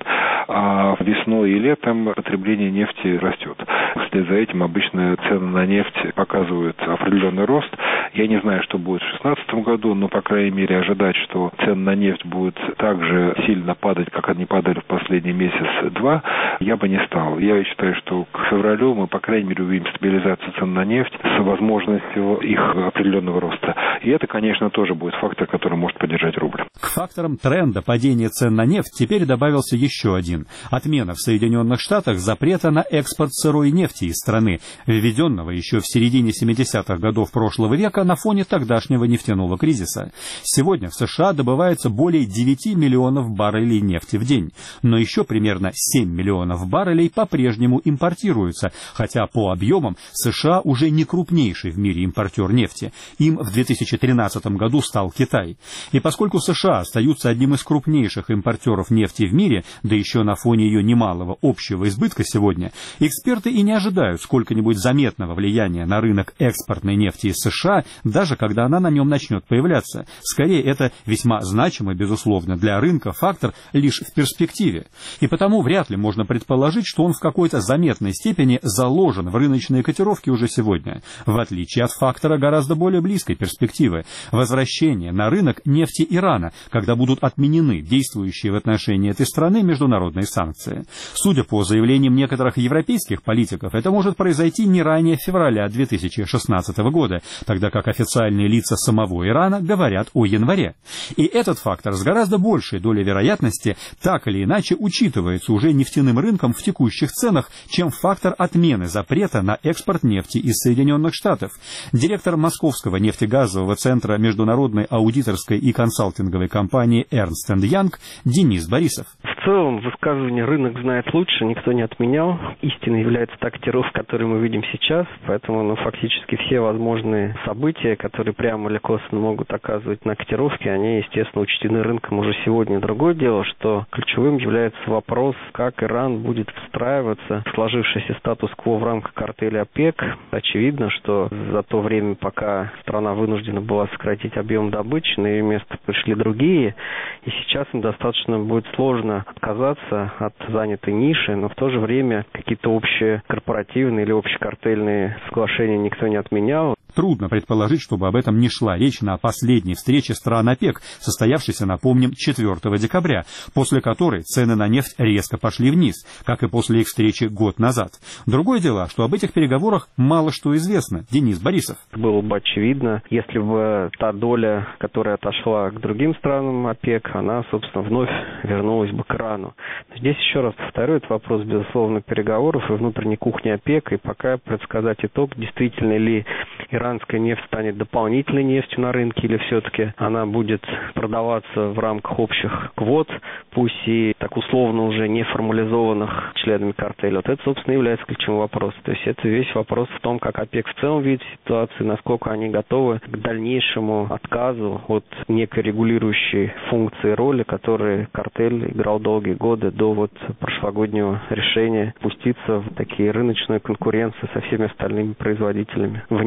а весной и летом потребление нефти растет. Вслед за этим обычно цены на нефть показывают определенный рост. Я не знаю, что будет в две тысячи шестнадцатом году, но, по крайней мере, ожидать, что цены на нефть будут так же сильно падать, как они падали в последний месяц-два, я бы не стал. Я считаю, что к февралю мы, по крайней мере, увидим стабилизацию цен на нефть с возможностью их определенного роста. И это, конечно, тоже будет фактор, который может поддержать рубль. К факторам тренда падения цен на нефть теперь добавился еще один. Отмена в Соединенных Штатах запрета на экспорт сырой нефти из страны, введенного еще в середине семидесятых годов прошлого века на фоне тогдашнего нефтяного кризиса. Сегодня в США добывается более девяти миллионов баррелей нефти в день, но еще примерно семь миллионов баррелей по-прежнему импортируются, хотя по объемам США уже не крупнейший в мире импортер нефти. Им в две тысячи тринадцатом году стал Китай. И поскольку США остаются одним из крупнейших импортеров нефти в мире, да еще на фоне ее немалого общего избытка сегодня, эксперты и не ожидают сколько-нибудь заметного влияния на рынок экспортной нефти из США, даже когда она на нем начнет появляться. Скорее, это весьма значимый, безусловно, для рынка фактор лишь в перспективе. И потому вряд ли можно предположить, что он в какой-то заметной степени заложен в рыночные котировки уже сегодня, в отличие от фактора гораздо более близкой перспективы – возвращения на рынок нефти Ирана, когда будут отменены действующие в отношении этой страны международные санкции. Судя по заявлениям некоторых европейских политиков, это может произойти не ранее февраля две тысячи шестнадцатого года, тогда как официальные лица самого Ирана говорят о январе. И этот фактор с гораздо большей долей вероятности так или иначе учитывается уже нефтяным рынком в текущих ценах, чем фактор отмены запрета на экспорт нефти из Соединенных Штатов. Директор Московского нефтегазового центра международной аудиторской и консалтинговой компании Ernst энд Young Денис Борисов. В целом, высказывание «рынок знает лучше» никто не отменял. Истиной является та котировка, которую мы видим сейчас, поэтому ну, фактически все возможные события, которые прямо или косвенно могут оказывать на котировке, они, естественно, учтены рынком уже сегодня. Другое дело, что ключевым является вопрос, как Иран будет встраиваться в сложившийся статус-кво в рамках картеля ОПЕК. Очевидно, что за то время, пока страна вынуждена была сократить объем добычи, на ее место пришли другие, и сейчас им достаточно будет сложно отказаться от занятой ниши, но в то же время какие-то общие корпоративные или общекартельные соглашения никто не отменял. Трудно предположить, чтобы об этом не шла речь на последней встрече стран ОПЕК, состоявшейся, напомним, четвёртого декабря, после которой цены на нефть резко пошли вниз, как и после их встречи год назад. Другое дело, что об этих переговорах мало что известно. Денис Борисов. Было бы очевидно, если бы та доля, которая отошла к другим странам ОПЕК, она, собственно, вновь вернулась бы к Ирану. Но здесь еще раз повторю, это вопрос, безусловно, переговоров и внутренней кухни ОПЕК, и пока предсказать итог, действительно ли иранская нефть станет дополнительной нефтью на рынке, или все-таки она будет продаваться в рамках общих квот, пусть и так условно уже не формализованных членами картеля. Вот это, собственно, является ключевым вопросом. То есть это весь вопрос в том, как ОПЕК в целом видит ситуацию, насколько они готовы к дальнейшему отказу от некой регулирующей функции роли, которую картель играл долгие годы до вот прошлогоднего решения пуститься в такие рыночную конкуренцию со всеми остальными производителями, вне зависимости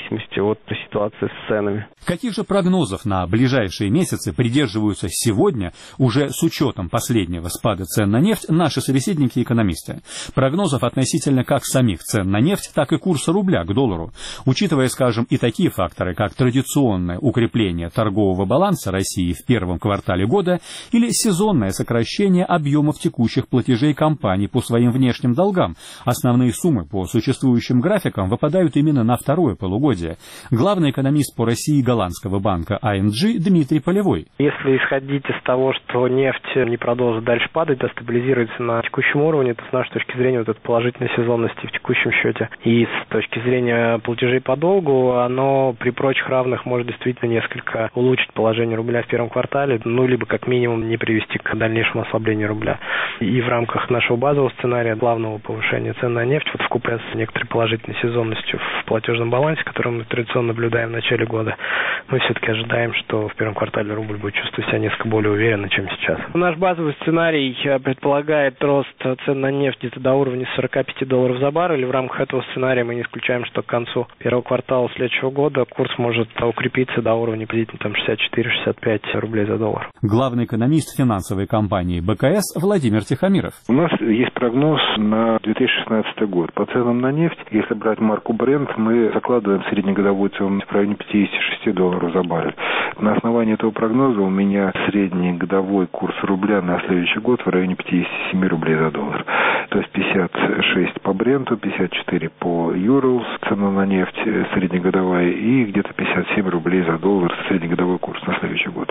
зависимости от ситуации с ценами. Каких же прогнозов на ближайшие месяцы придерживаются сегодня, уже с учетом последнего спада цен на нефть, наши собеседники-экономисты? Прогнозов относительно как самих цен на нефть, так и курса рубля к доллару. Учитывая, скажем, и такие факторы, как традиционное укрепление торгового баланса России в первом квартале года или сезонное сокращение объемов текущих платежей компаний по своим внешним долгам. Основные суммы по существующим графикам выпадают именно на второе полугодие. Главный экономист по России голландского банка ай эн джи Дмитрий Полевой. Если исходить из того, что нефть не продолжит дальше падать, а стабилизируется на текущем уровне, то с нашей точки зрения вот этой положительной сезонности в текущем счете и с точки зрения платежей по долгу, оно при прочих равных может действительно несколько улучшить положение рубля в первом квартале, ну либо как минимум не привести к дальнейшему ослаблению рубля. И в рамках нашего базового сценария главного повышения цен на нефть, вот вкупе с некоторой положительной сезонностью в платежном балансе, который мы традиционно наблюдаем в начале года, мы все-таки ожидаем, что в первом квартале рубль будет чувствовать себя несколько более уверенно, чем сейчас. Наш базовый сценарий предполагает рост цен на нефть где-то до уровня сорок пять долларов за баррель. В рамках этого сценария мы не исключаем, что к концу первого квартала следующего года курс может укрепиться до уровня приблизительно там шестьдесят четыре - шестьдесят пять рублей за доллар. Главный экономист финансовой компании бэ ка эс Владимир Тихомиров. У нас есть прогноз на две тысячи шестнадцатый год. По ценам на нефть, если брать марку Brent, мы закладываем среднегодовую цену в районе пятьдесят шесть долларов за баррель. На основании этого прогноза у меня средний годовой курс рубля на следующий год в районе пятьдесят семь рублей за доллар. То есть пятьдесят шесть по Бренту, пятьдесят четыре по Urals, цена на нефть среднегодовая, и где-то пятьдесят семь рублей за доллар среднегодовой курс на следующий год.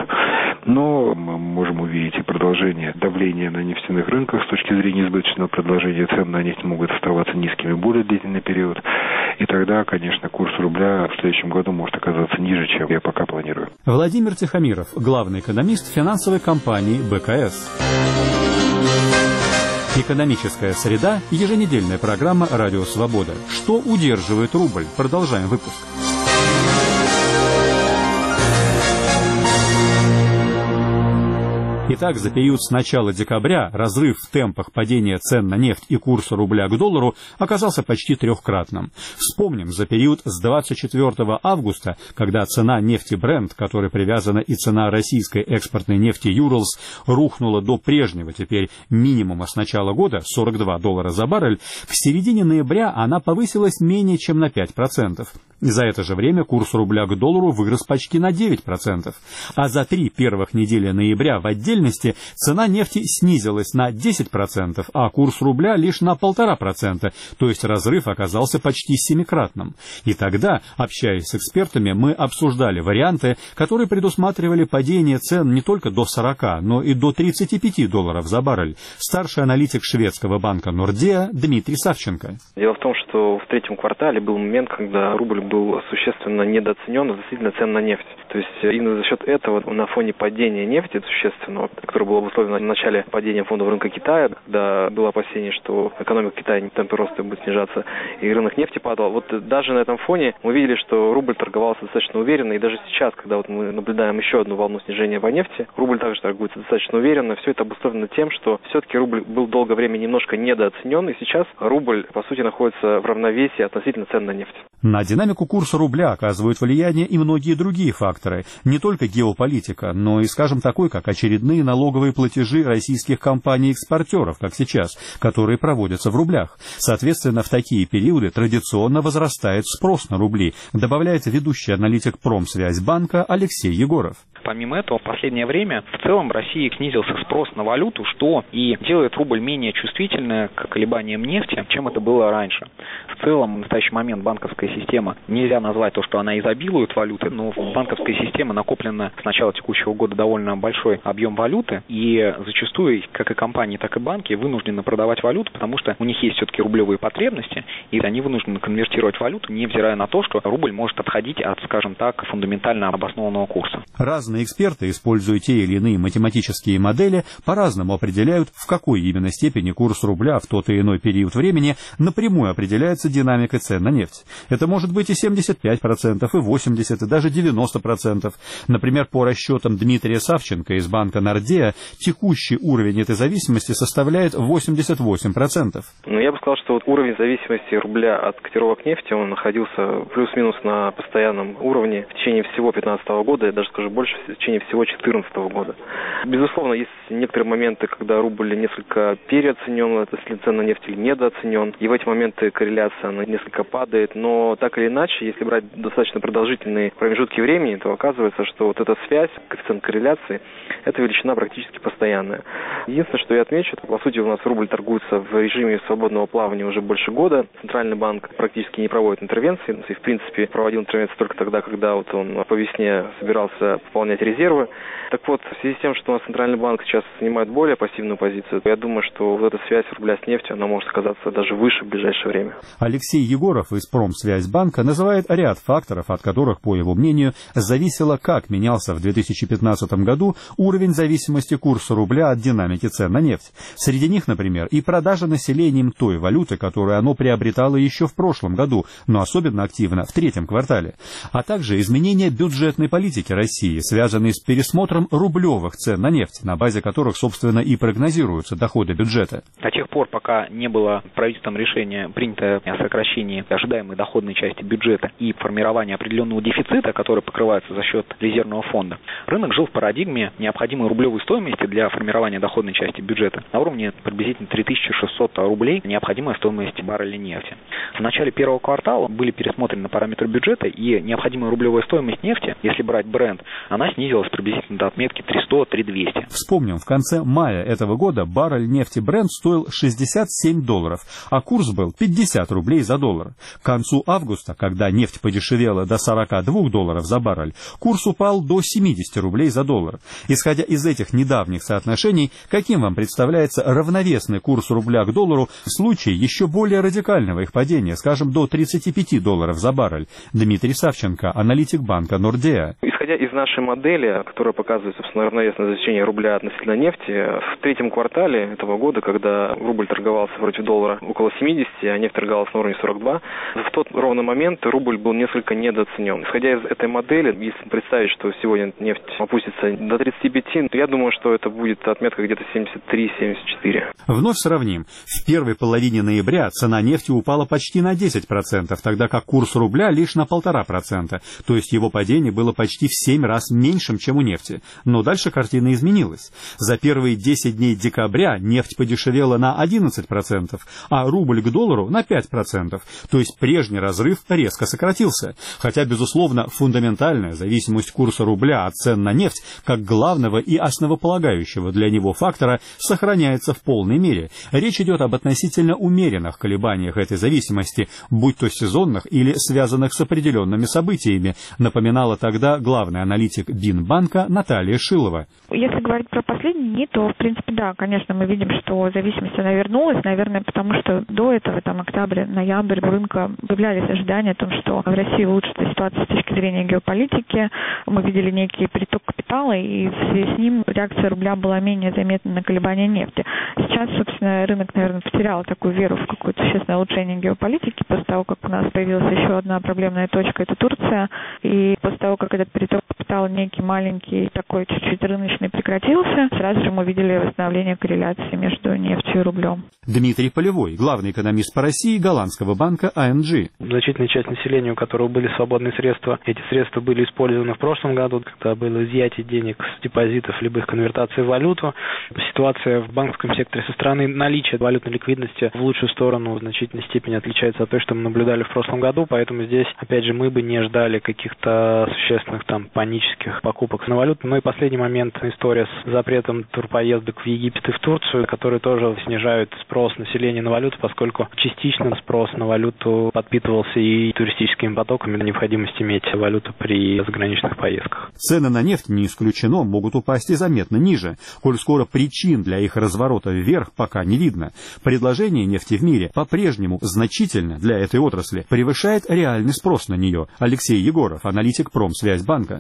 Но мы можем увидеть и продолжение давления на нефтяных рынках с точки зрения избыточного предложения. Цены на нефть могут оставаться низкими более длительный период. И тогда, конечно, курс рубля в следующем году может оказаться ниже, чем я пока планирую. Владимир Тихомиров, главный экономист финансовой компании бэ ка эс. Экономическая среда. Еженедельная программа «Радио Свобода». Что удерживает рубль? Продолжаем выпуск. Итак, за период с начала декабря разрыв в темпах падения цен на нефть и курса рубля к доллару оказался почти трехкратным. Вспомним, за период с двадцать четвёртого августа, когда цена нефти Brent, к которой привязана и цена российской экспортной нефти Urals, рухнула до прежнего теперь минимума с начала года сорок два доллара за баррель, к середине ноября она повысилась менее чем на пять процентов. За это же время курс рубля к доллару вырос почти на девять процентов. А за три первых недели ноября в отдельности цена нефти снизилась на десять процентов, а курс рубля лишь на полтора процента, то есть разрыв оказался почти семикратным. И тогда, общаясь с экспертами, мы обсуждали варианты, которые предусматривали падение цен не только до сорока, но и до тридцати пяти долларов за баррель. Старший аналитик шведского банка Nordea Дмитрий Савченко. Дело в том, что в третьем квартале был момент, когда рубль был существенно недооценен относительно цен на нефть. То есть именно за счет этого на фоне падения нефти существенного, которое было обусловлено в начале падения фондового рынка Китая, когда было опасение, что экономика Китая темпы роста будет снижаться и рынок нефти падал. Вот даже на этом фоне мы видели, что рубль торговался достаточно уверенно, и даже сейчас, когда вот мы наблюдаем еще одну волну снижения по нефти, рубль также торгуется достаточно уверенно. Все это обусловлено тем, что все-таки рубль был долгое время немножко недооценен, и сейчас рубль, по сути, находится в равновесии относительно цен на нефть. На динамику курса рубля оказывают влияние и многие другие факторы. Не только геополитика, но и, скажем, такой, как очередные налоговые платежи российских компаний-экспортеров, как сейчас, которые проводятся в рублях. Соответственно, в такие периоды традиционно возрастает спрос на рубли, добавляет ведущий аналитик Промсвязьбанка Алексей Егоров. Помимо этого, в последнее время в целом в России снизился спрос на валюту, что и делает рубль менее чувствительным к колебаниям нефти, чем это было раньше. В целом, в настоящий момент банковская система, нельзя назвать то, что она изобилует валютой, но в банковской системе накоплено с начала текущего года довольно большой объем валюты, и зачастую как и компании, так и банки вынуждены продавать валюту, потому что у них есть все-таки рублевые потребности, и они вынуждены конвертировать валюту, невзирая на то, что рубль может отходить от, скажем так, фундаментально обоснованного курса. Разные Разные эксперты, используя те или иные математические модели, по-разному определяют, в какой именно степени курс рубля в тот и иной период времени напрямую определяется динамикой цен на нефть. Это может быть и семьдесят пять процентов, и восемьдесят процентов, и даже девяносто процентов. Например, по расчетам Дмитрия Савченко из банка Nordea, текущий уровень этой зависимости составляет восемьдесят восемь процентов. Ну, я бы сказал, что вот уровень зависимости рубля от котировок нефти, он находился плюс-минус на постоянном уровне в течение всего две тысячи пятнадцатого года, я даже скажу больше, в течение всего две тысячи четырнадцатого года. Безусловно, есть некоторые моменты, когда рубль несколько переоценен, если цена на нефть или недооценен, и в эти моменты корреляция она несколько падает, но так или иначе, если брать достаточно продолжительные промежутки времени, то оказывается, что вот эта связь, коэффициент корреляции, это величина практически постоянная. Единственное, что я отмечу, по сути у нас рубль торгуется в режиме свободного плавания уже больше года. Центральный банк практически не проводит интервенции, и в принципе проводил интервенции только тогда, когда вот он по весне собирался пополнять резервы. Так вот, в связи с тем, что у нас Центральный банк сейчас занимает более пассивную позицию, я думаю, что вот эта связь рубля с нефтью, она может оказаться даже выше в ближайшее время. Алексей Егоров из Промсвязьбанка называет ряд факторов, от которых, по его мнению, зависело, как менялся в две тысячи пятнадцатом году уровень зависимости курса рубля от динамики цен на нефть. Среди них, например, и продажа населением той валюты, которую оно приобретало еще в прошлом году, но особенно активно в третьем квартале, а также изменения бюджетной политики России, связанные с пересмотром рублевых цен на нефть, на базе которых, собственно, и прогнозируются доходы бюджета. До тех пор, пока не было правительством решения, принято о сокращении ожидаемой доходной части бюджета и формировании определенного дефицита, который покрывается за счет резервного фонда, рынок жил в парадигме необходимой рублевой стоимости для формирования доходной части бюджета на уровне приблизительно три тысячи шестьсот рублей, необходимая стоимость барреля нефти. В начале первого квартала были пересмотрены параметры бюджета, и необходимая рублевая стоимость нефти, если брать бренд, она снизилась приблизительно до отметки три сто — три двести. Вспомним, в конце мая этого года баррель нефти Brent стоил шестьдесят семь долларов, а курс был пятьдесят рублей за доллар. К концу августа, когда нефть подешевела до сорока двух долларов за баррель, курс упал до семидесяти рублей за доллар. Исходя из этих недавних соотношений, каким вам представляется равновесный курс рубля к доллару в случае еще более радикального их падения, скажем, до тридцати пяти долларов за баррель? Дмитрий Савченко, аналитик банка Nordea. Исходя из нашей модели, которая показывает, собственно, равновесное значение рубля относительно нефти, в третьем квартале этого года, когда рубль торговался против доллара около семидесяти, а нефть торговалась на уровне сорок два, в тот ровный момент рубль был несколько недооценен. Исходя из этой модели, если представить, что сегодня нефть опустится до тридцати пяти, то я думаю, что это будет отметка где-то семьдесят три — семьдесят четыре. Вновь сравним. В первой половине ноября цена нефти упала почти на десять процентов, тогда как курс рубля лишь на полтора процента, то есть его падение было почти в семь раз меньшим, чем у нефти. Но дальше картина изменилась. За первые десять дней декабря нефть подешевела на одиннадцать процентов, а рубль к доллару на пять процентов, то есть прежний разрыв резко сократился. Хотя, безусловно, фундаментальная зависимость курса рубля от цен на нефть, как главного и основополагающего для него фактора, сохраняется в полной мере. Речь идет об относительно умеренных колебаниях этой зависимости, будь то сезонных или связанных с определенными событиями, напоминала тогда главный аналитик Бинбанка Наталья Шилова. Если говорить про последние дни, то, в принципе, да, конечно, мы видим, что зависимость она вернулась, наверное, потому что до этого, там, октябрь, ноябрь, у рынка появлялись ожидания о том, что в России улучшится ситуация с точки зрения геополитики. Мы видели некий приток капитала, и в связи с ним реакция рубля была менее заметна на колебания нефти. Сейчас, собственно, рынок, наверное, потерял такую веру в какое-то существенное улучшение геополитики после того, как у нас появилась еще одна проблемная точка, это Турция, и после того, как этот приток капитала некий маленький, такой чуть-чуть рыночный прекратился, сразу же мы видели восстановление корреляции между нефтью и рублем. Дмитрий Полевой, главный экономист по России голландского банка а эн джи. Значительная часть населения, у которого были свободные средства, эти средства были использованы в прошлом году, когда было изъятие денег с депозитов, либо их конвертация в валюту. Ситуация в банковском секторе со стороны наличия валютной ликвидности в лучшую сторону в значительной степени отличается от той, что мы наблюдали в прошлом году, поэтому здесь, опять же, мы бы не ждали каких-то существенных там панических покупок на валюту. Ну и последний момент, история с запретом турпоездок в Египет и в Турцию, которые тоже снижают спрос населения на валюту, поскольку частично спрос на валюту подпитывался и туристическими потоками, необходимость иметь валюту при заграничных поездках. Цены на нефть, не исключено, могут упасть и заметно ниже, коль скоро причин для их разворота вверх пока не видно. Предложение нефти в мире по-прежнему значительно для этой отрасли превышает реальный спрос на нее. Алексей Егоров, аналитик Промсвязьбанка. Но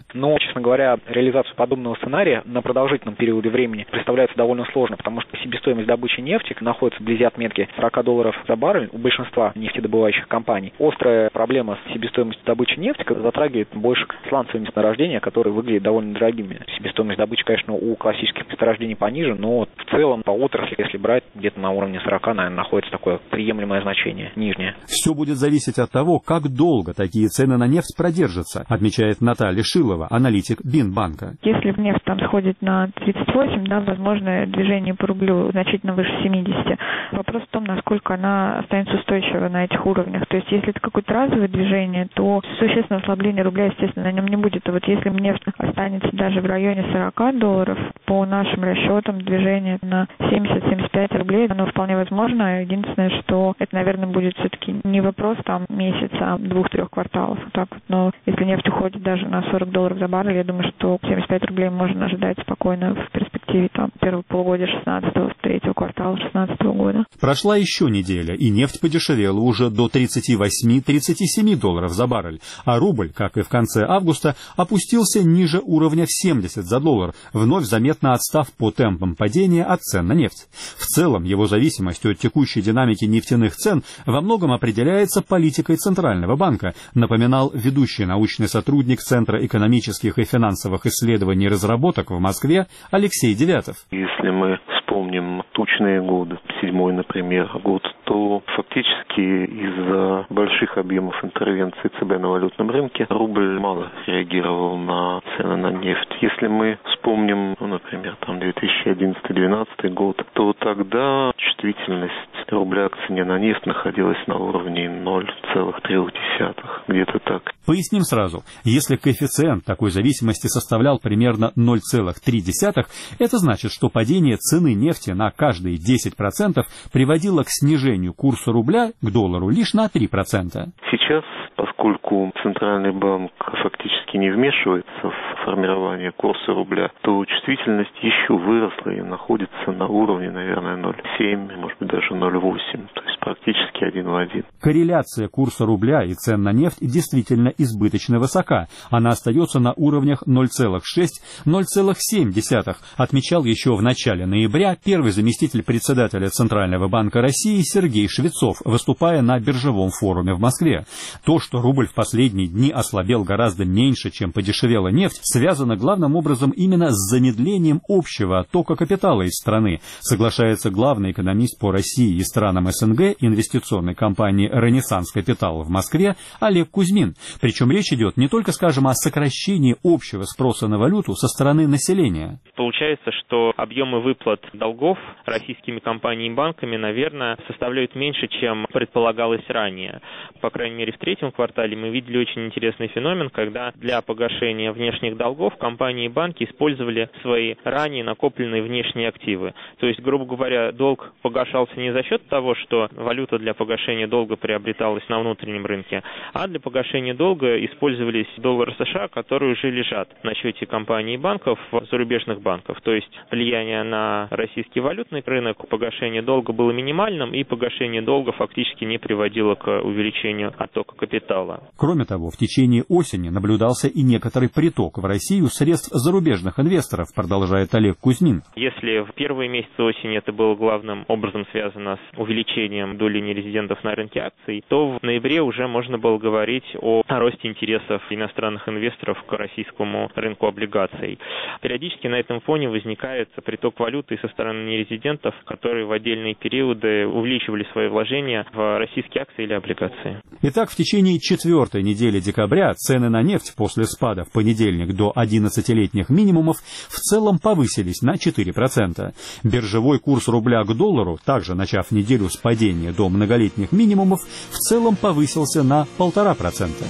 честно говоря, реализацию подобного сценария на продолжительном периоде времени представляется довольно сложно, потому что себестоимость добычи нефти находится вблизи отметки сорок долларов за баррель у большинства нефтедобывающих компаний. Острая проблема с себестоимостью добычи нефти затрагивает больше сланцевые месторождения, которые выглядят довольно дорогими. Себестоимость добычи, конечно, у классических месторождений пониже, но в целом по отрасли, если брать, где-то на уровне сорок, наверное, находится такое приемлемое значение, нижнее. Все будет зависеть от того, как долго такие цены на нефть продержатся, отмечает Наталья Шилова, аналитик Бинбанка. Если нефть там сходит на тридцать восемь, да, возможно, движение по рублю значительно выше семидесяти. Вопрос в том, насколько она останется устойчивой на этих уровнях. То есть, если это какое-то разовое движение, то существенное ослабление рубля, естественно, на нем не будет. А вот если нефть останется даже в районе сорок долларов, по нашим расчетам, движение на семьдесят-семьдесят пять рублей, оно вполне возможно. Единственное, что это, наверное, будет все-таки не вопрос там месяца, а двух-трех кварталов. Вот так вот. Но если нефть уходит даже на сорок долларов за баррель, я думаю, что семьдесят пять рублей можно ожидать спокойно в перспективе там первого полугодия шестнадцатого, третьего квартала шестнадцатого года. Прошла еще неделя, и нефть подешевела уже до тридцати восьми — тридцати семи долларов за баррель, а рубль, как и в конце августа, опустился ниже уровня в семьдесят за доллар, вновь заметно отстав по темпам падения от цен на нефть. В целом, его зависимость от текущей динамики нефтяных цен во многом определяется политикой Центрального банка, напоминал ведущий научный сотрудник Центра экономических и финансовых исследований и разработок в Москве Алексей Девятов. Если мы вспомним тучные годы, седьмой, например, год, то фактически из-за больших объемов интервенции ЦБ на валютном рынке рубль мало реагировал на цены на нефть. Если мы вспомним, ну, например, там две тысячи одиннадцатый — две тысячи двенадцатый год, то тогда чувствительность рубля к цене на нефть находилась на уровне ноль целых три десятых, где-то так. Поясним сразу. Если коэффициент такой зависимости составлял примерно ноль целых три десятых, это значит, что падение цены нефти на каждые десять процентов приводило к снижению курса рубля к доллару лишь на три процента. Сейчас, поскольку Центральный банк фактически не вмешивается в формирование курса рубля, то чувствительность еще выросла и находится на уровне, наверное, ноль целых семь десятых, может быть, даже ноль целых восемь десятых, то есть практически один в один. Корреляция курса рубля и цен на нефть действительно избыточно высока. Она остается на уровнях ноль целых шесть — ноль целых семь десятых, отмечал еще в начале ноября первый заместитель председателя Центрального банка России Сергей Швецов, выступая на биржевом форуме в Москве. То, что рубль в последние дни ослабел гораздо меньше, чем подешевела нефть, связано главным образом именно с замедлением общего оттока капитала из страны, соглашается главный экономист по России и странам СНГ инвестиционной компании «Ренессанс Капитал» в Москве Олег Кузьмин. Причем речь идет не только, скажем, о сокращении общего спроса на валюту со стороны населения. Получается, что объемы выплат долгов российскими компаниями и банками, наверное, составляют меньше, чем предполагалось ранее. По крайней мере, в третьем квартале мы видели очень интересный феномен, когда для погашения внешних долгов компании и банки использовали свои ранее накопленные внешние активы. То есть, грубо говоря, долг погашался не за счет того, что валюта для погашения долга приобреталась на внутреннем рынке, а для погашения долга использовались доллары США, которые уже лежат на счете компаний и банков, зарубежных банков. То есть влияние на российский валютный рынок погашения долга было минимальным, и погашение долга фактически не приводило к увеличению оттока капитала. Кроме того, в течение осени наблюдался и некоторый приток в Россию средств зарубежных инвесторов, продолжает Олег Кузьмин. Если в первые месяцы осени это было главным образом связано с увеличением доли нерезидентов на рынке акций, то в ноябре уже можно было говорить о росте интересов иностранных инвесторов к российскому рынку облигаций. Периодически на этом фоне возникает приток валюты со стороны нерезидентов, которые в отдельные периоды увеличивали свои вложения в российские акции или облигации. Итак, в течение четвертой недели декабря цены на нефть после спада в понедельник до одиннадцатилетних минимумов в целом повысились на четыре процента. Биржевой курс рубля к доллару, также начав неделю с падения до многолетних минимумов, в целом повысился на полтора процента.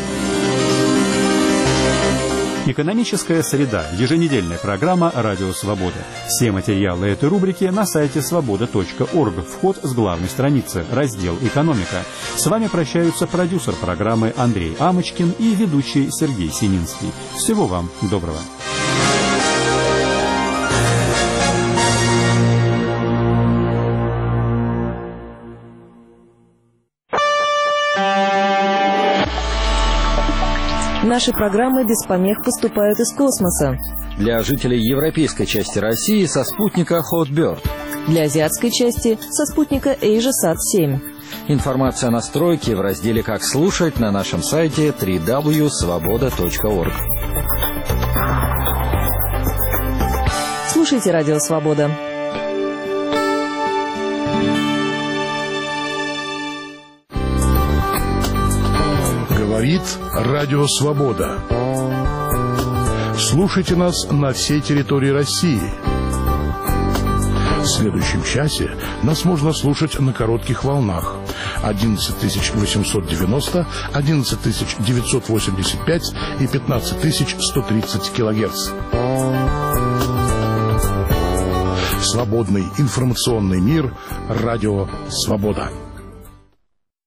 Экономическая среда. Еженедельная программа «Радио Свобода». Все материалы этой рубрики на сайте свобода точка орг. Вход с главной страницы. Раздел «Экономика». С вами прощаются продюсер программы Андрей Амочкин и ведущий Сергей Сининский. Всего вам доброго. Наши программы без помех поступают из космоса. Для жителей европейской части России со спутника Hotbird. Для азиатской части со спутника AsiaSat семь. Информация о настройке в разделе «Как слушать» на нашем сайте дабл ю дабл ю дабл ю точка свобода точка орг. Слушайте Радио Свобода. Говорит Радио Свобода. Слушайте нас на всей территории России. В следующем часе нас можно слушать на коротких волнах одиннадцать тысяч восемьсот девяносто, одиннадцать тысяч девятьсот восемьдесят пять и пятнадцать тысяч сто тридцать килогерц. Свободный информационный мир. Радио Свобода.